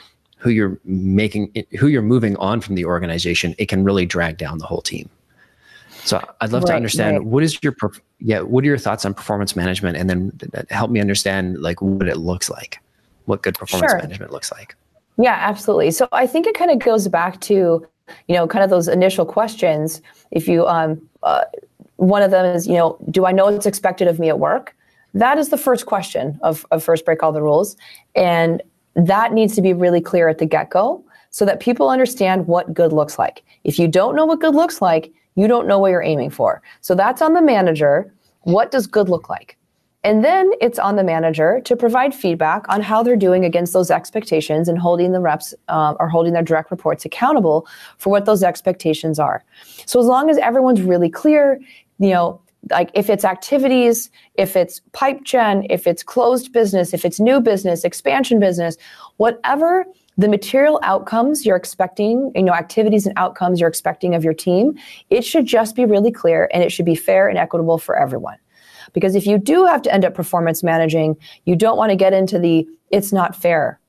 moving on from the organization, it can really drag down the whole team. So I'd love to understand what are your thoughts on performance management, and then help me understand what it looks like, what good performance management looks like. Yeah, absolutely. So I think it kind of goes back to, kind of those initial questions. If you, one of them is, do I know what's expected of me at work? That is the first question of First Break All the Rules. And that needs to be really clear at the get-go so that people understand what good looks like. If you don't know what good looks like, you don't know what you're aiming for. So that's on the manager. What does good look like? And then it's on the manager to provide feedback on how they're doing against those expectations and holding the reps or holding their direct reports accountable for what those expectations are. So as long as everyone's really clear, like if it's activities, if it's pipe gen, if it's closed business, if it's new business, expansion business, whatever the material outcomes you're expecting, activities and outcomes you're expecting of your team, it should just be really clear, and it should be fair and equitable for everyone. Because if you do have to end up performance managing, you don't want to get into the, it's not fair.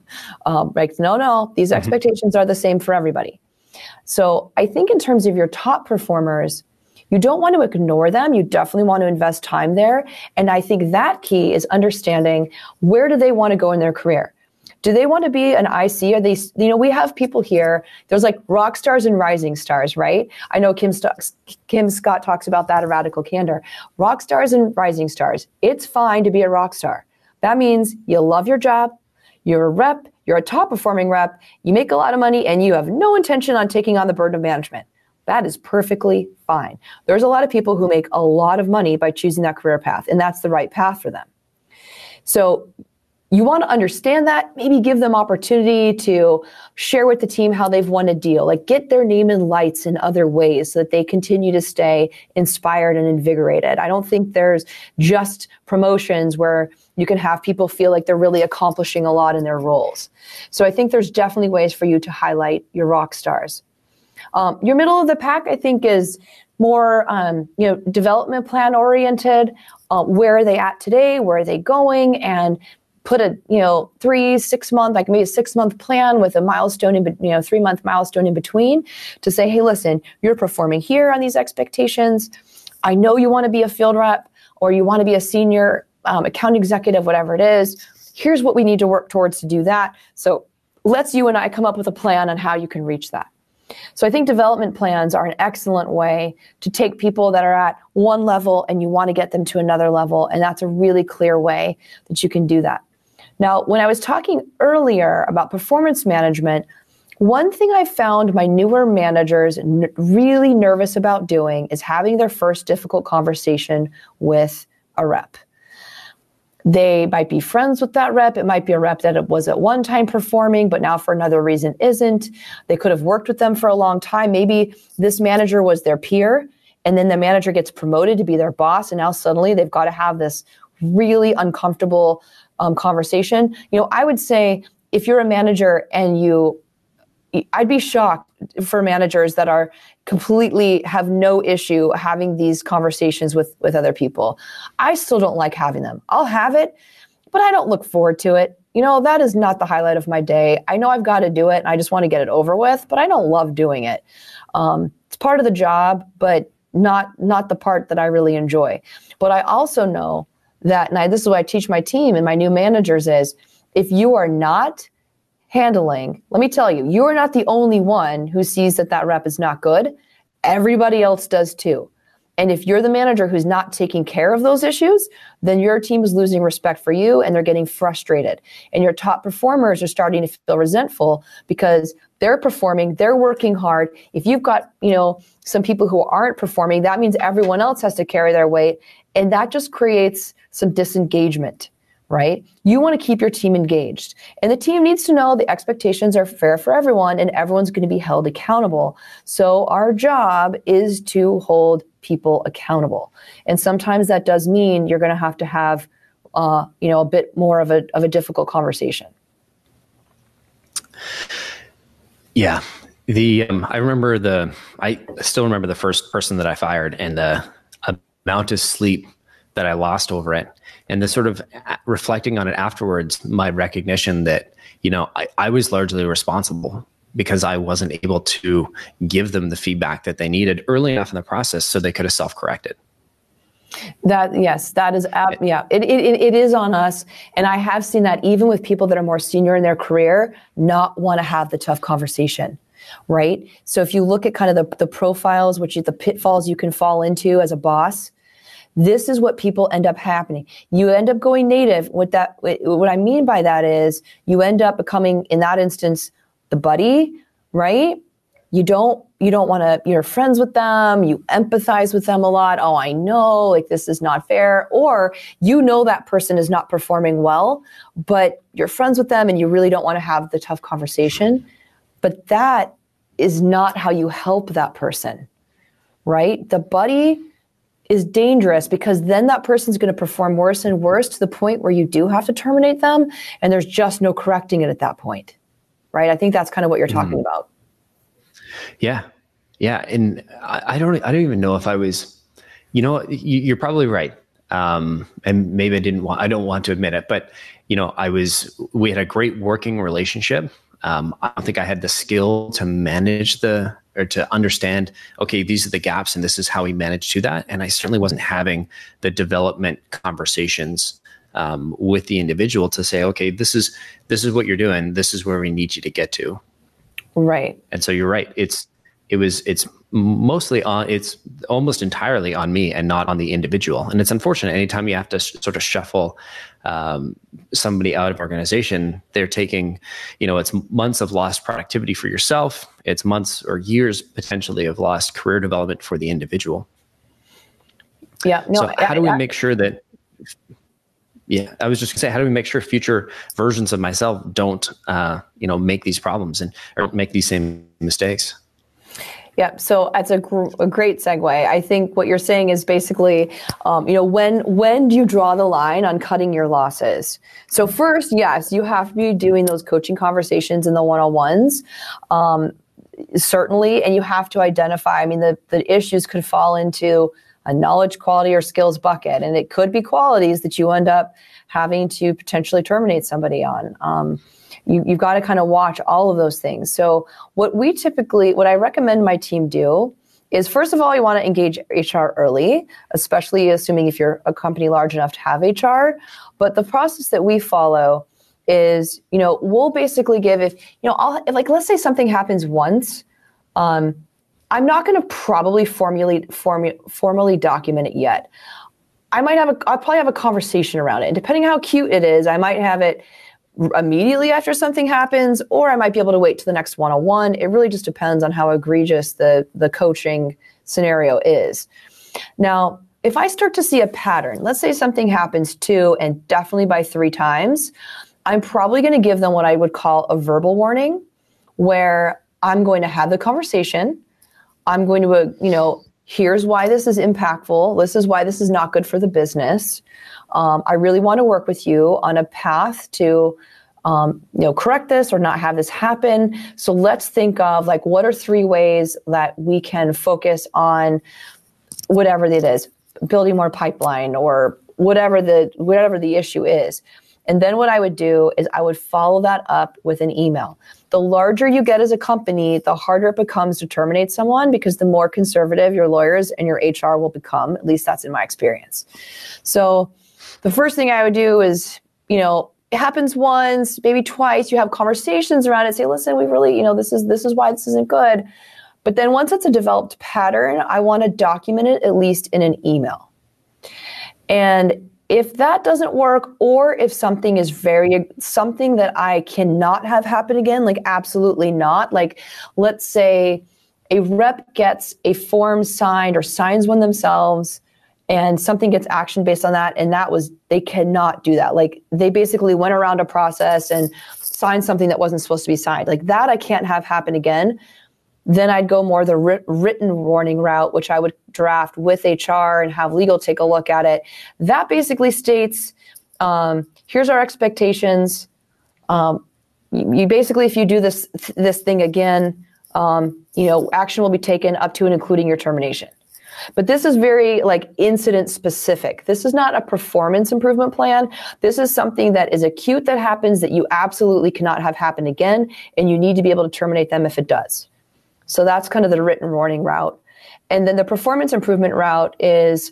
No, these expectations are the same for everybody. So I think in terms of your top performers, you don't want to ignore them. You definitely want to invest time there. And I think that key is understanding, where do they want to go in their career? Do they want to be an IC? Are they, we have people here, there's like rock stars and rising stars, right? I know Kim Scott talks about that at Radical Candor. Rock stars and rising stars. It's fine to be a rock star. That means you love your job, you're a rep, you're a top performing rep, you make a lot of money, and you have no intention on taking on the burden of management. That is perfectly fine. There's a lot of people who make a lot of money by choosing that career path, and that's the right path for them. So you want to understand that, maybe give them opportunity to share with the team how they've won a deal, like get their name in lights in other ways so that they continue to stay inspired and invigorated. I don't think there's just promotions where you can have people feel like they're really accomplishing a lot in their roles. So I think there's definitely ways for you to highlight your rock stars. Your middle of the pack, I think, is more, development plan oriented. Where are they at today? Where are they going? And put a 3-6 month, like maybe a 6-month plan with a milestone 3-month milestone in between to say, hey, listen, you're performing here on these expectations. I know you want to be a field rep or you want to be a senior account executive, whatever it is. Here's what we need to work towards to do that. So let's you and I come up with a plan on how you can reach that. So I think development plans are an excellent way to take people that are at one level and you want to get them to another level. And that's a really clear way that you can do that. Now, when I was talking earlier about performance management, one thing I found my newer managers really nervous about doing is having their first difficult conversation with a rep. They might be friends with that rep. It might be a rep that was at one time performing, but now for another reason isn't. They could have worked with them for a long time. Maybe this manager was their peer, and then the manager gets promoted to be their boss, and now suddenly they've got to have this really uncomfortable conversation. I would say if you're a manager and I'd be shocked for managers that are completely have no issue having these conversations with other people. I still don't like having them. I'll have it, but I don't look forward to it. That is not the highlight of my day. I know I've got to do it and I just want to get it over with, but I don't love doing it. It's part of the job, but not the part that I really enjoy. But I also know that, and this is what I teach my team and my new managers is, if you are not handling, let me tell you, you are not the only one who sees that rep is not good. Everybody else does too. And if you're the manager who's not taking care of those issues, then your team is losing respect for you and they're getting frustrated. And your top performers are starting to feel resentful because they're performing, they're working hard. If you've got, some people who aren't performing, that means everyone else has to carry their weight. And that just creates some disengagement, right? You want to keep your team engaged. And the team needs to know the expectations are fair for everyone and everyone's going to be held accountable. So our job is to hold people accountable. And sometimes that does mean you're going to have a bit more of a difficult conversation. Yeah. I still remember the first person that I fired and the amount of sleep that I lost over it. And the sort of reflecting on it afterwards, my recognition that, I was largely responsible because I wasn't able to give them the feedback that they needed early enough in the process so they could have self-corrected. That is, it is on us. And I have seen that even with people that are more senior in their career, not want to have the tough conversation, right? So if you look at kind of the profiles, which is the pitfalls you can fall into as a boss, this is what people end up happening. You end up going native. What I mean by that is you end up becoming, in that instance, the buddy, right? You don't want to, you're friends with them. You empathize with them a lot. Oh, I know, like this is not fair. Or that person is not performing well, but you're friends with them and you really don't want to have the tough conversation. But that is not how you help that person, right? The buddy is dangerous because then that person's going to perform worse and worse to the point where you do have to terminate them and there's just no correcting it at that point, right? I think that's kind of what you're talking about. Yeah. And I don't even know if I was, you're probably right. And maybe I don't want to admit it, but we had a great working relationship. I don't think I had the skill to manage or to understand, okay, these are the gaps and this is how we manage to that. And I certainly wasn't having the development conversations with the individual to say, okay, this is what you're doing. This is where we need you to get to. Right. And so you're right. It's almost entirely on me and not on the individual. And it's unfortunate anytime you have to sort of shuffle somebody out of organization, they're taking, it's months of lost productivity for yourself. It's months or years potentially of lost career development for the individual. Yeah. No, so how do we make sure that, I was just gonna say, how do we make sure future versions of myself don't, make these problems or make these same mistakes? Yeah, so that's a great segue. I think what you're saying is basically, when do you draw the line on cutting your losses? So first, yes, you have to be doing those coaching conversations and the one-on-ones. certainly, and you have to identify, I mean, the issues could fall into a knowledge, quality, or skills bucket, and it could be qualities that you end up having to potentially terminate somebody on. You've got to kind of watch all of those things. So what I recommend my team do is, first of all, you want to engage HR early, especially assuming if you're a company large enough to have HR. But the process that we follow is, we'll basically give, if let's say something happens once, I'm not going to probably formally document it yet. I'll probably have a conversation around it. And depending how cute it is, I might have it immediately after something happens, or I might be able to wait to the next one-on-one. It really just depends on how egregious the coaching scenario is. Now, if I start to see a pattern, let's say something happens 2 and definitely by 3 times, I'm probably going to give them what I would call a verbal warning, where I'm going to have the conversation. I'm going to, here's why this is impactful. This is why this is not good for the business. I really want to work with you on a path to, correct this or not have this happen. So let's think of what are 3 ways that we can focus on whatever it is, building more pipeline or whatever the issue is. And then what I would do is I would follow that up with an email. The larger you get as a company, the harder it becomes to terminate someone, because the more conservative your lawyers and your HR will become. At least that's in my experience. So the first thing I would do is, it happens once, maybe twice, you have conversations around it, say, listen, we really, this is why this isn't good. But then once it's a developed pattern, I want to document it at least in an email. And if that doesn't work, or if something is something that I cannot have happen again, absolutely not. Let's say a rep gets a form signed or signs one themselves, and something gets action based on that, and they cannot do that. They basically went around a process and signed something that wasn't supposed to be signed. That I can't have happen again. Then I'd go more the written warning route, which I would draft with HR and have legal take a look at it. That basically states, here's our expectations. You basically, if you do this thing again, action will be taken up to and including your termination. But this is very incident specific. This is not a performance improvement plan. This is something that is acute that happens that you absolutely cannot have happen again, and you need to be able to terminate them if it does. So that's kind of the written warning route. And then the performance improvement route is,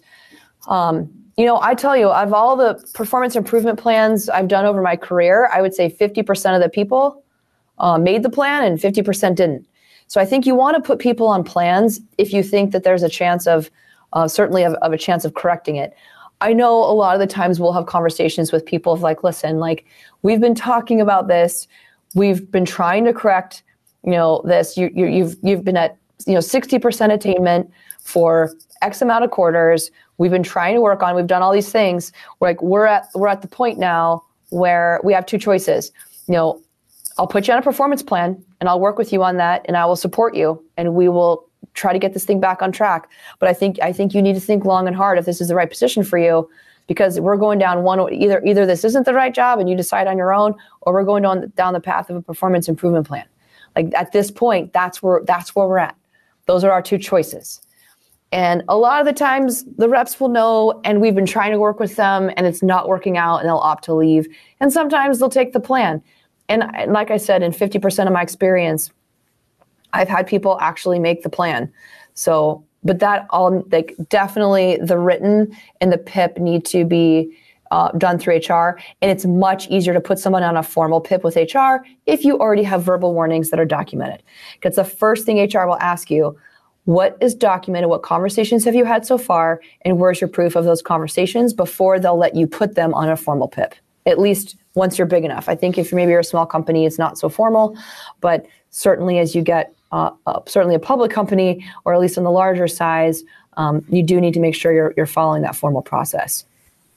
I tell you, of all the performance improvement plans I've done over my career, I would say 50% of the people made the plan and 50% didn't. So I think you want to put people on plans if you think that there's a chance of, certainly of a chance of correcting it. I know a lot of the times we'll have conversations with people of listen, we've been talking about this. We've been trying to correct this, you've been at 60% attainment for X amount of quarters. We've been trying to work on. We've done all these things. We're at the point now where we have 2 choices. I'll put you on a performance plan and I'll work with you on that, and I will support you, and we will try to get this thing back on track. But I think you need to think long and hard if this is the right position for you, because we're going down either this isn't the right job and you decide on your own, or we're going down the path of a performance improvement plan. At this point, that's where we're at. Those are our 2 choices. And a lot of the times the reps will know, and we've been trying to work with them and it's not working out, and they'll opt to leave. And sometimes they'll take the plan. And like I said, in 50% of my experience, I've had people actually make the plan. So, but that all, definitely the written and the PIP need to be done through HR, and it's much easier to put someone on a formal PIP with HR if you already have verbal warnings that are documented. Because the first thing HR will ask you, what is documented, what conversations have you had so far, and where's your proof of those conversations, before they'll let you put them on a formal PIP, at least once you're big enough. I think if maybe you're a small company, it's not so formal, but certainly as you get certainly a public company, or at least on the larger size, you do need to make sure you're following that formal process.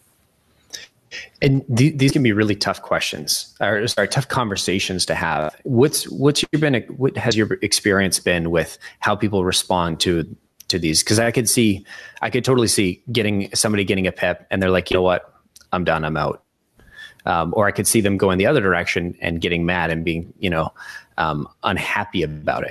And these can be really tough questions, or tough conversations to have. What has your experience been with how people respond to these? Because I could totally see somebody getting a PIP and they're like, you know what, I'm done, I'm out. Or I could see them going the other direction and getting mad and being, unhappy about it.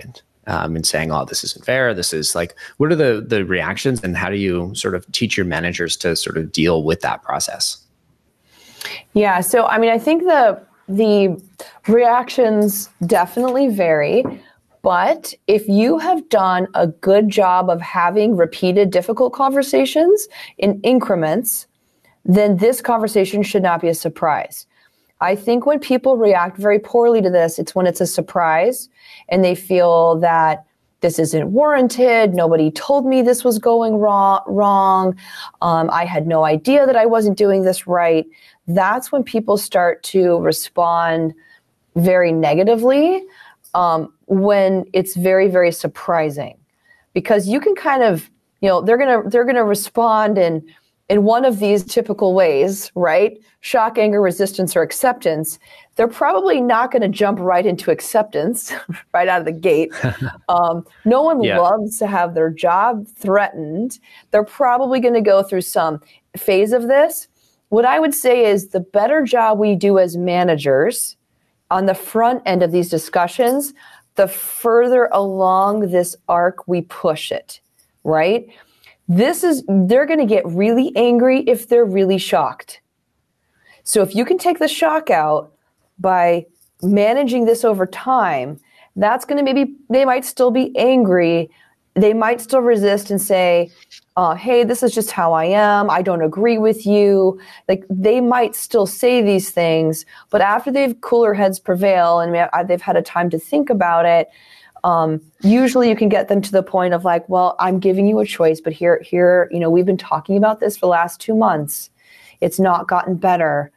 and saying, oh, this isn't fair. This is like, what are the reactions, and how do you sort of teach your managers to sort of deal with that process? Yeah. So, I mean, I think the reactions definitely vary. But if you have done a good job of having repeated difficult conversations in increments, then this conversation should not be a surprise. I think when people react very poorly to this, it's when it's a surprise and they feel that this isn't warranted. Nobody told me this was going wrong. I had no idea that I wasn't doing this right. That's when people start to respond very negatively. When it's very, very surprising, because you can kind of, they're gonna respond in one of these typical ways, right? Shock, anger, resistance, or acceptance. They're probably not going to jump right into acceptance right out of the gate. No one loves to have their job threatened. They're probably going to go through some phase of this. What I would say is the better job we do as managers on the front end of these discussions, the further along this arc we push it, right? They're going to get really angry if they're really shocked. So if you can take the shock out by managing this over time, that's going to they might still be angry. They might still resist and say, hey, this is just how I am. I don't agree with you. Like, they might still say these things, but after cooler heads prevail and they've had a time to think about it, usually you can get them to the point of like, well, I'm giving you a choice, but here, we've been talking about this for the last 2 months. It's not gotten better.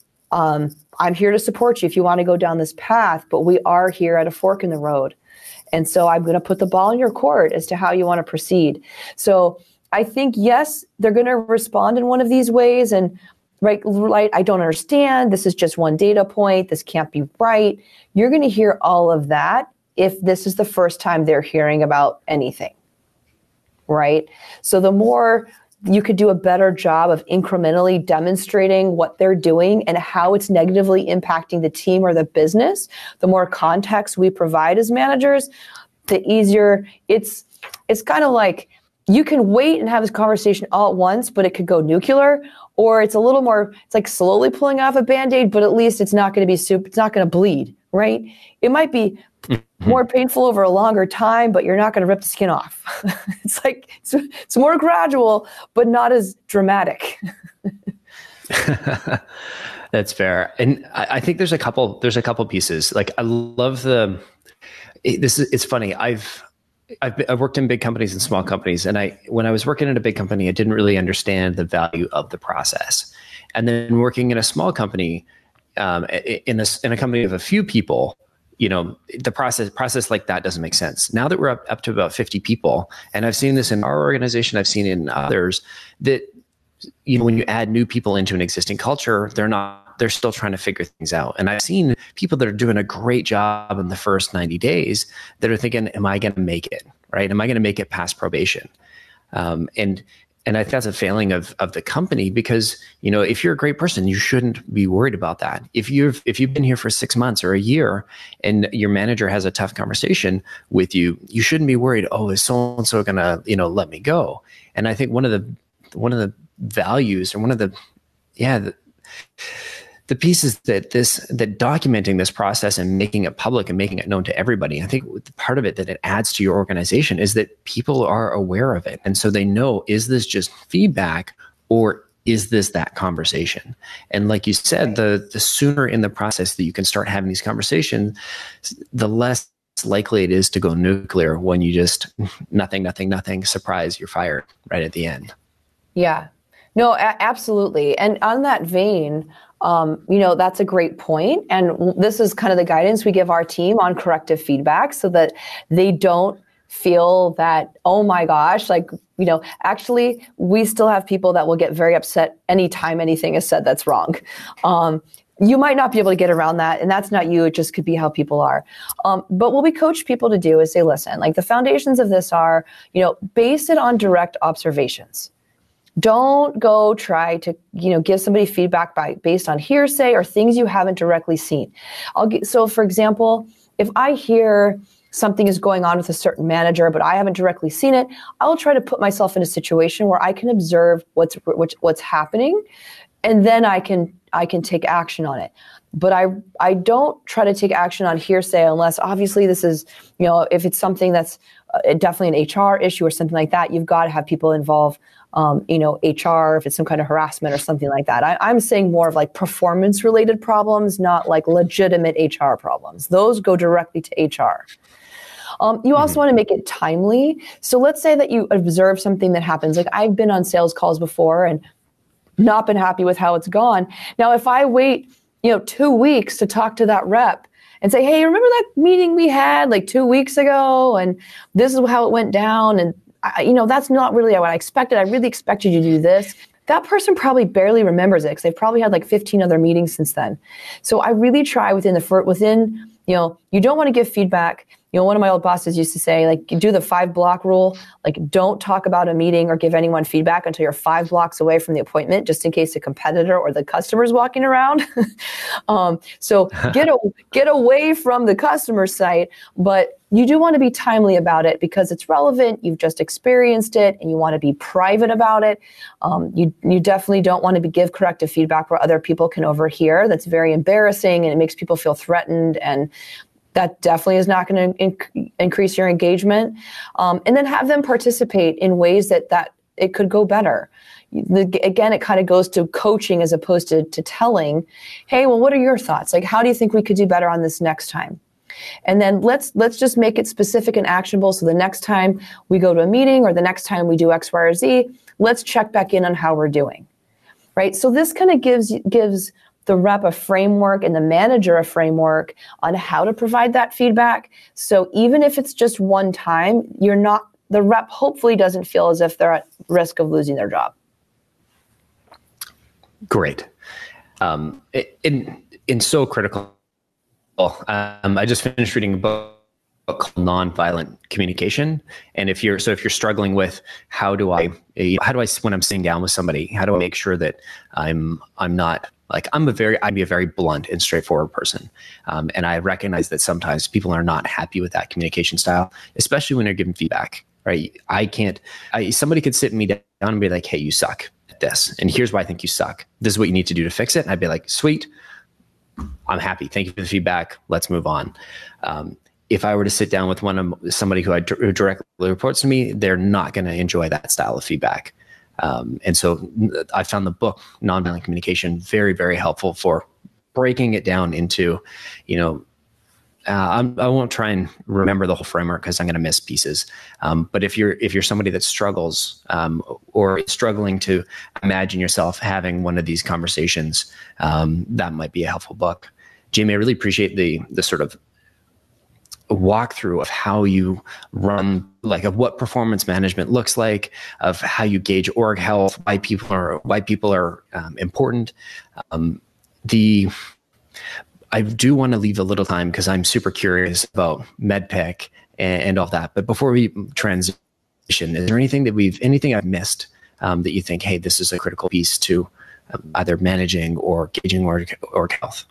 I'm here to support you if you want to go down this path, but we are here at a fork in the road. And so I'm going to put the ball in your court as to how you want to proceed. So I think, yes, they're going to respond in one of these ways. And right, I don't understand. This is just one data point. This can't be right. You're going to hear all of that if this is the first time they're hearing about anything, right? So the more you could do a better job of incrementally demonstrating what they're doing and how it's negatively impacting the team or the business, the more context we provide as managers, the easier it's kind of like you can wait and have this conversation all at once, but it could go nuclear, or it's a little more, it's like slowly pulling off a Band-Aid, but at least it's not going to be it's not going to bleed, right? It might be more painful over a longer time, but you're not going to rip the skin off. It's like, it's more gradual, but not as dramatic. That's fair. And I think there's a couple pieces. Like, I love it's funny. I've worked in big companies and small companies. And when I was working in a big company, I didn't really understand the value of the process. And then working in a small company, in a company of a few people, the process like that doesn't make sense. Now that we're up to about 50 people, and I've seen this in our organization, I've seen it in others, that, when you add new people into an existing culture, they're still trying to figure things out. And I've seen people that are doing a great job in the first 90 days that are thinking, am I going to make it, right? Am I going to make it past probation? And I think that's a failing of the company, because, if you're a great person, you shouldn't be worried about that. If you've been here for 6 months or a year and your manager has a tough conversation with you, you shouldn't be worried, oh, is so-and-so going to, let me go? And I think one of the values, or one of the pieces that documenting this process and making it public and making it known to everybody, I think part of it that it adds to your organization is that people are aware of it. And so they know, is this just feedback, or is this that conversation? And like you said, the sooner in the process that you can start having these conversations, the less likely it is to go nuclear when you just nothing, surprise, you're fired right at the end. Yeah, no, absolutely. And on that vein, that's a great point. And this is kind of the guidance we give our team on corrective feedback, so that they don't feel that, oh my gosh, actually we still have people that will get very upset anytime anything is said that's wrong. You might not be able to get around that, and that's not you. It just could be how people are. But what we coach people to do is say, listen, the foundations of this are, base it on direct observations. Don't go try to, give somebody feedback based on hearsay or things you haven't directly seen. So for example, if I hear something is going on with a certain manager, but I haven't directly seen it, I'll try to put myself in a situation where I can observe what's happening, and then I can take action on it. But I don't try to take action on hearsay unless obviously this is, if it's something that's definitely an HR issue or something like that, you've got to have people involved, HR, if it's some kind of harassment or something like that. I'm saying more of like performance related problems, not like legitimate HR problems. Those go directly to HR. You also want to make it timely. So let's say that you observe something that happens. Like I've been on sales calls before and not been happy with how it's gone. Now, if I wait, 2 weeks to talk to that rep and say, hey, remember that meeting we had like 2 weeks ago? And this is how it went down. And, that's not really what I expected. I really expected you to do this. That person probably barely remembers it because they've probably had like 15 other meetings since then. So I really try you don't want to give feedback. One of my old bosses used to say, like, do the 5 block rule. Like, don't talk about a meeting or give anyone feedback until you're 5 blocks away from the appointment, just in case a competitor or the customer's walking around. So get away from the customer site, but you do want to be timely about it because it's relevant. You've just experienced it, and you want to be private about it. You definitely don't want to give corrective feedback where other people can overhear. That's very embarrassing, and it makes people feel threatened, and that definitely is not going to increase your engagement. And then have them participate in ways that it could go better. Again, it kind of goes to coaching as opposed to telling, hey, well, what are your thoughts? Like, how do you think we could do better on this next time? And then let's just make it specific and actionable. So the next time we go to a meeting or the next time we do X, Y, or Z, let's check back in on how we're doing, right? So this kind of gives the rep a framework and the manager a framework on how to provide that feedback. So even if it's just one time, the rep hopefully doesn't feel as if they're at risk of losing their job. Great. In so critical. I just finished reading a book called Nonviolent Communication. And if you're struggling with how do I when I'm sitting down with somebody, how do I make sure that I'm not like, I'd be a very blunt and straightforward person. And I recognize that sometimes people are not happy with that communication style, especially when they're giving feedback, right? Somebody could sit me down and be like, hey, you suck at this. And here's why I think you suck. This is what you need to do to fix it. And I'd be like, sweet, I'm happy. Thank you for the feedback. Let's move on. If I were to sit down with somebody who directly reports to me, they're not going to enjoy that style of feedback. And so I found the book Nonviolent Communication very, very helpful for breaking it down into, I won't try and remember the whole framework because I'm going to miss pieces. But if you're somebody that struggles or is struggling to imagine yourself having one of these conversations, that might be a helpful book. Jamie, I really appreciate the sort of walkthrough of how you run, like of what performance management looks like, of how you gauge org health, why people are important. I do want to leave a little time because I'm super curious about MedPick and all that. But before we transition, is there anything I've missed that you think, hey, this is a critical piece to either managing or gauging org health?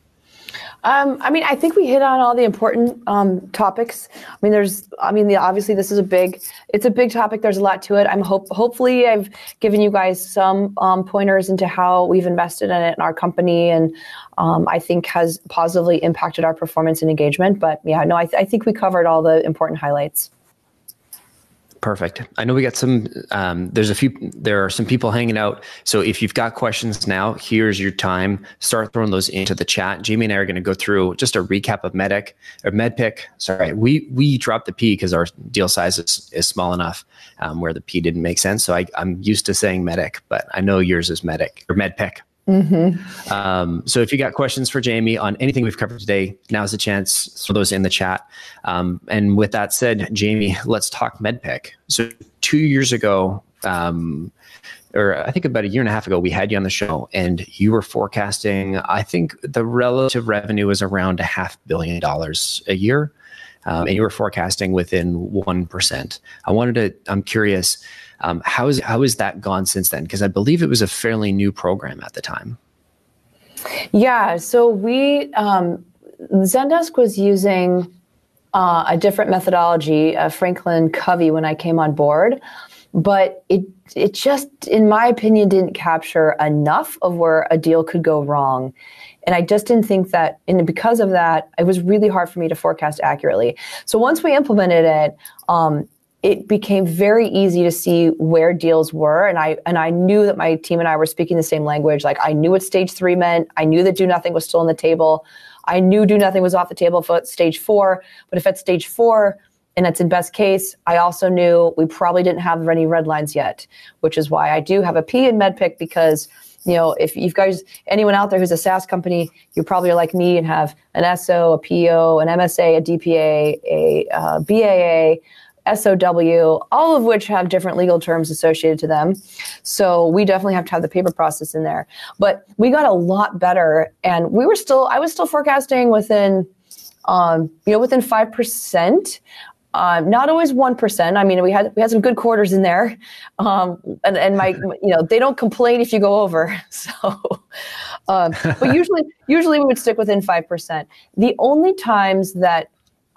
I think we hit on all the important topics. Obviously this is it's a big topic. There's a lot to it. Hopefully I've given you guys some pointers into how we've invested in it in our company, and I think has positively impacted our performance and engagement. But yeah, no, I think we covered all the important highlights. Perfect. I know we got some, there are some people hanging out. So if you've got questions now, here's your time. Start throwing those into the chat. Jamie and I are going to go through just a recap of MedPick. Sorry, we dropped the P because our deal size is small enough where the P didn't make sense. So I'm used to saying Medic, but I know yours is Medic or MedPick. Mm-hmm. So if you got questions for Jamie on anything we've covered today, now's the chance. Throw those in the chat. And with that said, Jamie, let's talk MedPick. So 2 years ago, or I think about a year and a half ago, we had you on the show and you were forecasting, I think the relative revenue was around $500 million a year. And you were forecasting within 1%. I'm curious, how has that gone since then? Because I believe it was a fairly new program at the time. Yeah, so Zendesk was using a different methodology, Franklin Covey, when I came on board. But it just, in my opinion, didn't capture enough of where a deal could go wrong. And I just didn't think that, and because of that, it was really hard for me to forecast accurately. So once we implemented it, it became very easy to see where deals were. And I knew that my team and I were speaking the same language. Like, I knew what stage 3 meant. I knew that do nothing was still on the table. I knew do nothing was off the table for stage 4. But if it's stage 4, and it's in best case, I also knew we probably didn't have any red lines yet, which is why I do have a P in MedPIC, because, if you guys, anyone out there who's a SaaS company, you probably are like me and have an SO, a PO, an MSA, a DPA, a BAA, SOW, all of which have different legal terms associated to them. So we definitely have to have the paper process in there. But we got a lot better, and I was still forecasting within 5%. Not always 1%. I mean, we had some good quarters in there, and my, they don't complain if you go over. So, but usually we would stick within 5%. The only times that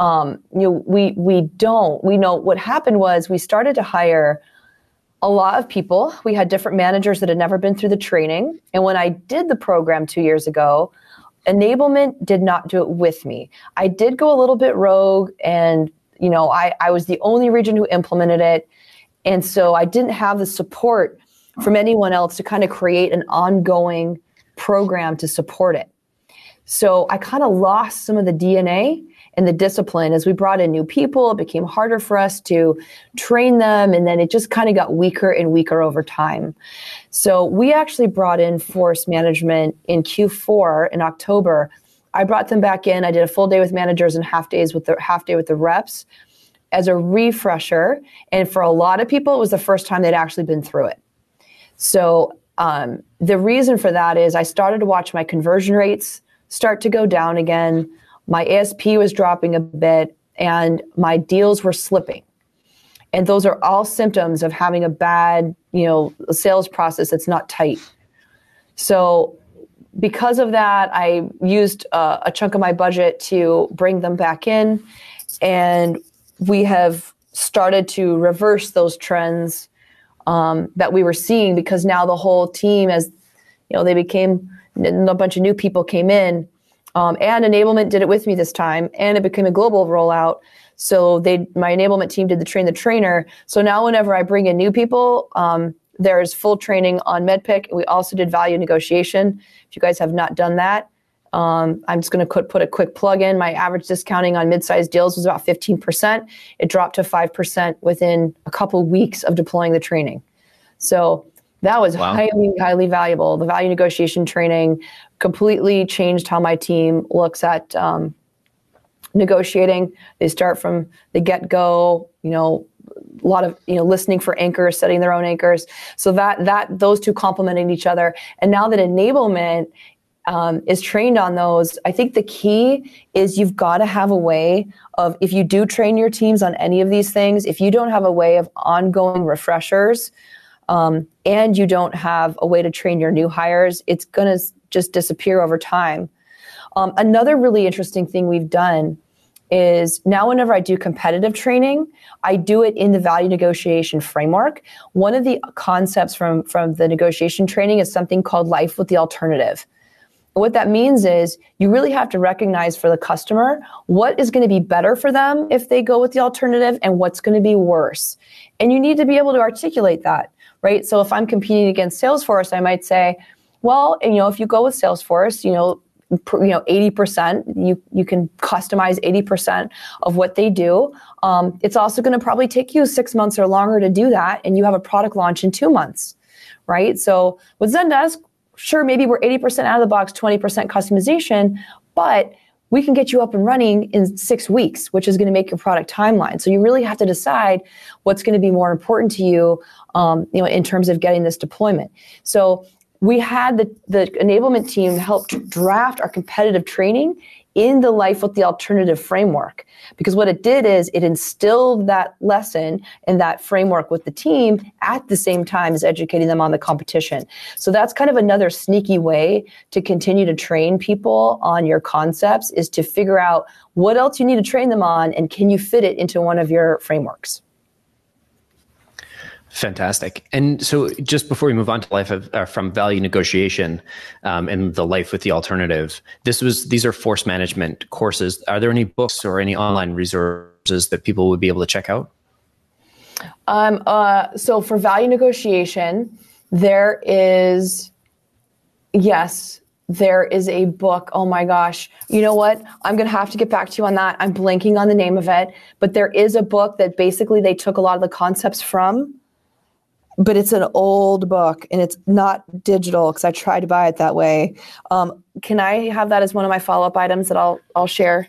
we know what happened was we started to hire a lot of people. We had different managers that had never been through the training, and when I did the program 2 years ago, enablement did not do it with me. I did go a little bit rogue, and I was the only region who implemented it. And so I didn't have the support from anyone else to kind of create an ongoing program to support it. So I kind of lost some of the DNA and the discipline. As we brought in new people, it became harder for us to train them. And then it just kind of got weaker and weaker over time. So we actually brought in force management in Q4 in October. I brought them back in. I did a full day with managers and half day with the reps as a refresher. And for a lot of people, it was the first time they'd actually been through it. So the reason for that is I started to watch my conversion rates start to go down again. My ASP was dropping a bit, and my deals were slipping. And those are all symptoms of having a bad, sales process that's not tight. So because of that, I used a chunk of my budget to bring them back in, and we have started to reverse those trends that we were seeing, because now the whole team, as they became, a bunch of new people came in, and enablement did it with me this time, and it became a global rollout. So my enablement team did the train the trainer. So now whenever I bring in new people, there's full training on MedPIC. We also did value negotiation. If you guys have not done that, I'm just going to put a quick plug in. My average discounting on mid-sized deals was about 15%. It dropped to 5% within a couple weeks of deploying the training. So that was highly, highly valuable. The value negotiation training completely changed how my team looks at negotiating. They start from the get-go, a lot of listening for anchors, setting their own anchors. So that those two complementing each other. And now that enablement is trained on those, I think the key is you've got to have a way of, if you do train your teams on any of these things, if you don't have a way of ongoing refreshers, and you don't have a way to train your new hires, it's going to just disappear over time. Another really interesting thing we've done is now whenever I do competitive training, I do it in the value negotiation framework. One of the concepts from the negotiation training is something called life with the alternative. What that means is you really have to recognize for the customer what is going to be better for them if they go with the alternative and what's going to be worse. And you need to be able to articulate that, right? So if I'm competing against Salesforce, I might say, well, if you go with Salesforce, 80%, you can customize 80% of what they do. It's also going to probably take you 6 months or longer to do that, and you have a product launch in 2 months, right? So with Zendesk, sure, maybe we're 80% out of the box, 20% customization, but we can get you up and running in 6 weeks, which is going to make your product timeline. So you really have to decide what's going to be more important to you, in terms of getting this deployment. So we had the enablement team help draft our competitive training in the Life with the Alternative framework. Because what it did is it instilled that lesson and that framework with the team at the same time as educating them on the competition. So that's kind of another sneaky way to continue to train people on your concepts, is to figure out what else you need to train them on and can you fit it into one of your frameworks. Fantastic. And so just before we move on to from value negotiation and the Life with the Alternative, these are force management courses. Are there any books or any online resources that people would be able to check out? So for value negotiation, there is a book. Oh my gosh. You know what? I'm going to have to get back to you on that. I'm blanking on the name of it, but there is a book that basically they took a lot of the concepts from. But it's an old book and it's not digital because I tried to buy it that way. Can I have that as one of my follow-up items that I'll share?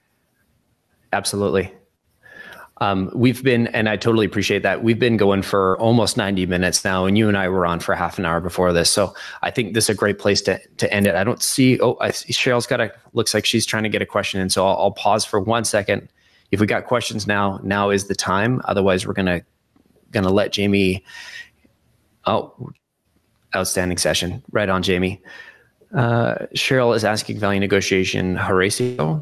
Absolutely. We've been, and I totally appreciate that. We've been going for almost 90 minutes now, and you and I were on for half an hour before this. So I think this is a great place to end it. I don't see, I see Cheryl's looks like she's trying to get a question in. So I'll pause for 1 second. If we got questions now is the time. Otherwise, we're going to let Jamie. Oh, outstanding session. Right on, Jamie. Cheryl is asking value negotiation Horatio?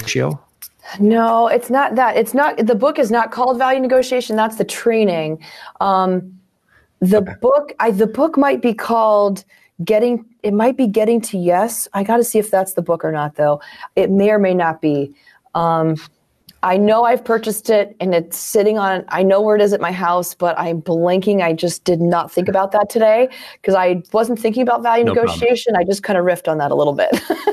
No, it's not that. It's not, the book is not called Value Negotiation. That's the training. The book might be called Getting to Yes. I got to see if that's the book or not, though. It may or may not be. I know I've purchased it and it's sitting on, I know where it is at my house, but I'm blanking. I just did not think about that today because I wasn't thinking about value negotiation. Problem. I just kind of riffed on that a little bit.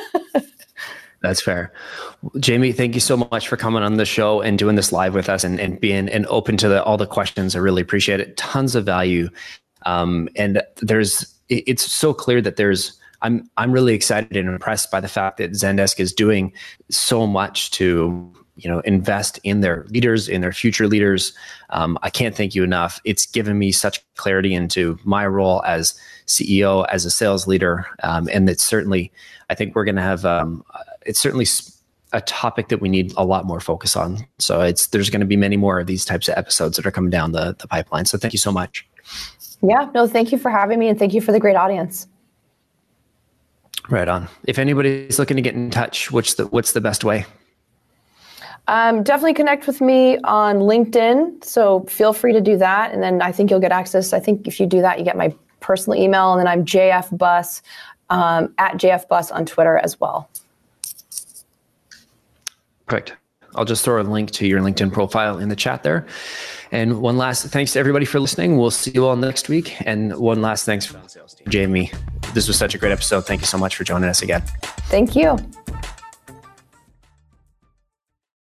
That's fair. Jamie, thank you so much for coming on the show and doing this live with us and being open to all the questions. I really appreciate it. Tons of value. And it's so clear that I'm really excited and impressed by the fact that Zendesk is doing so much to invest in their leaders, in their future leaders. I can't thank you enough. It's given me such clarity into my role as CEO, as a sales leader. And it's certainly, I think we're going to have, it's certainly a topic that we need a lot more focus on. So there's going to be many more of these types of episodes that are coming down the pipeline. So thank you so much. Yeah, no, thank you for having me and thank you for the great audience. Right on. If anybody's looking to get in touch, what's the best way? Definitely connect with me on LinkedIn. So feel free to do that. And then I think you'll get access. I think if you do that, you get my personal email. And then I'm JFBus, at JFBus on Twitter as well. Perfect. I'll just throw a link to your LinkedIn profile in the chat there. And one last thanks to everybody for listening. We'll see you all next week. And one last thanks for the sales team. Jamie, this was such a great episode. Thank you so much for joining us again. Thank you.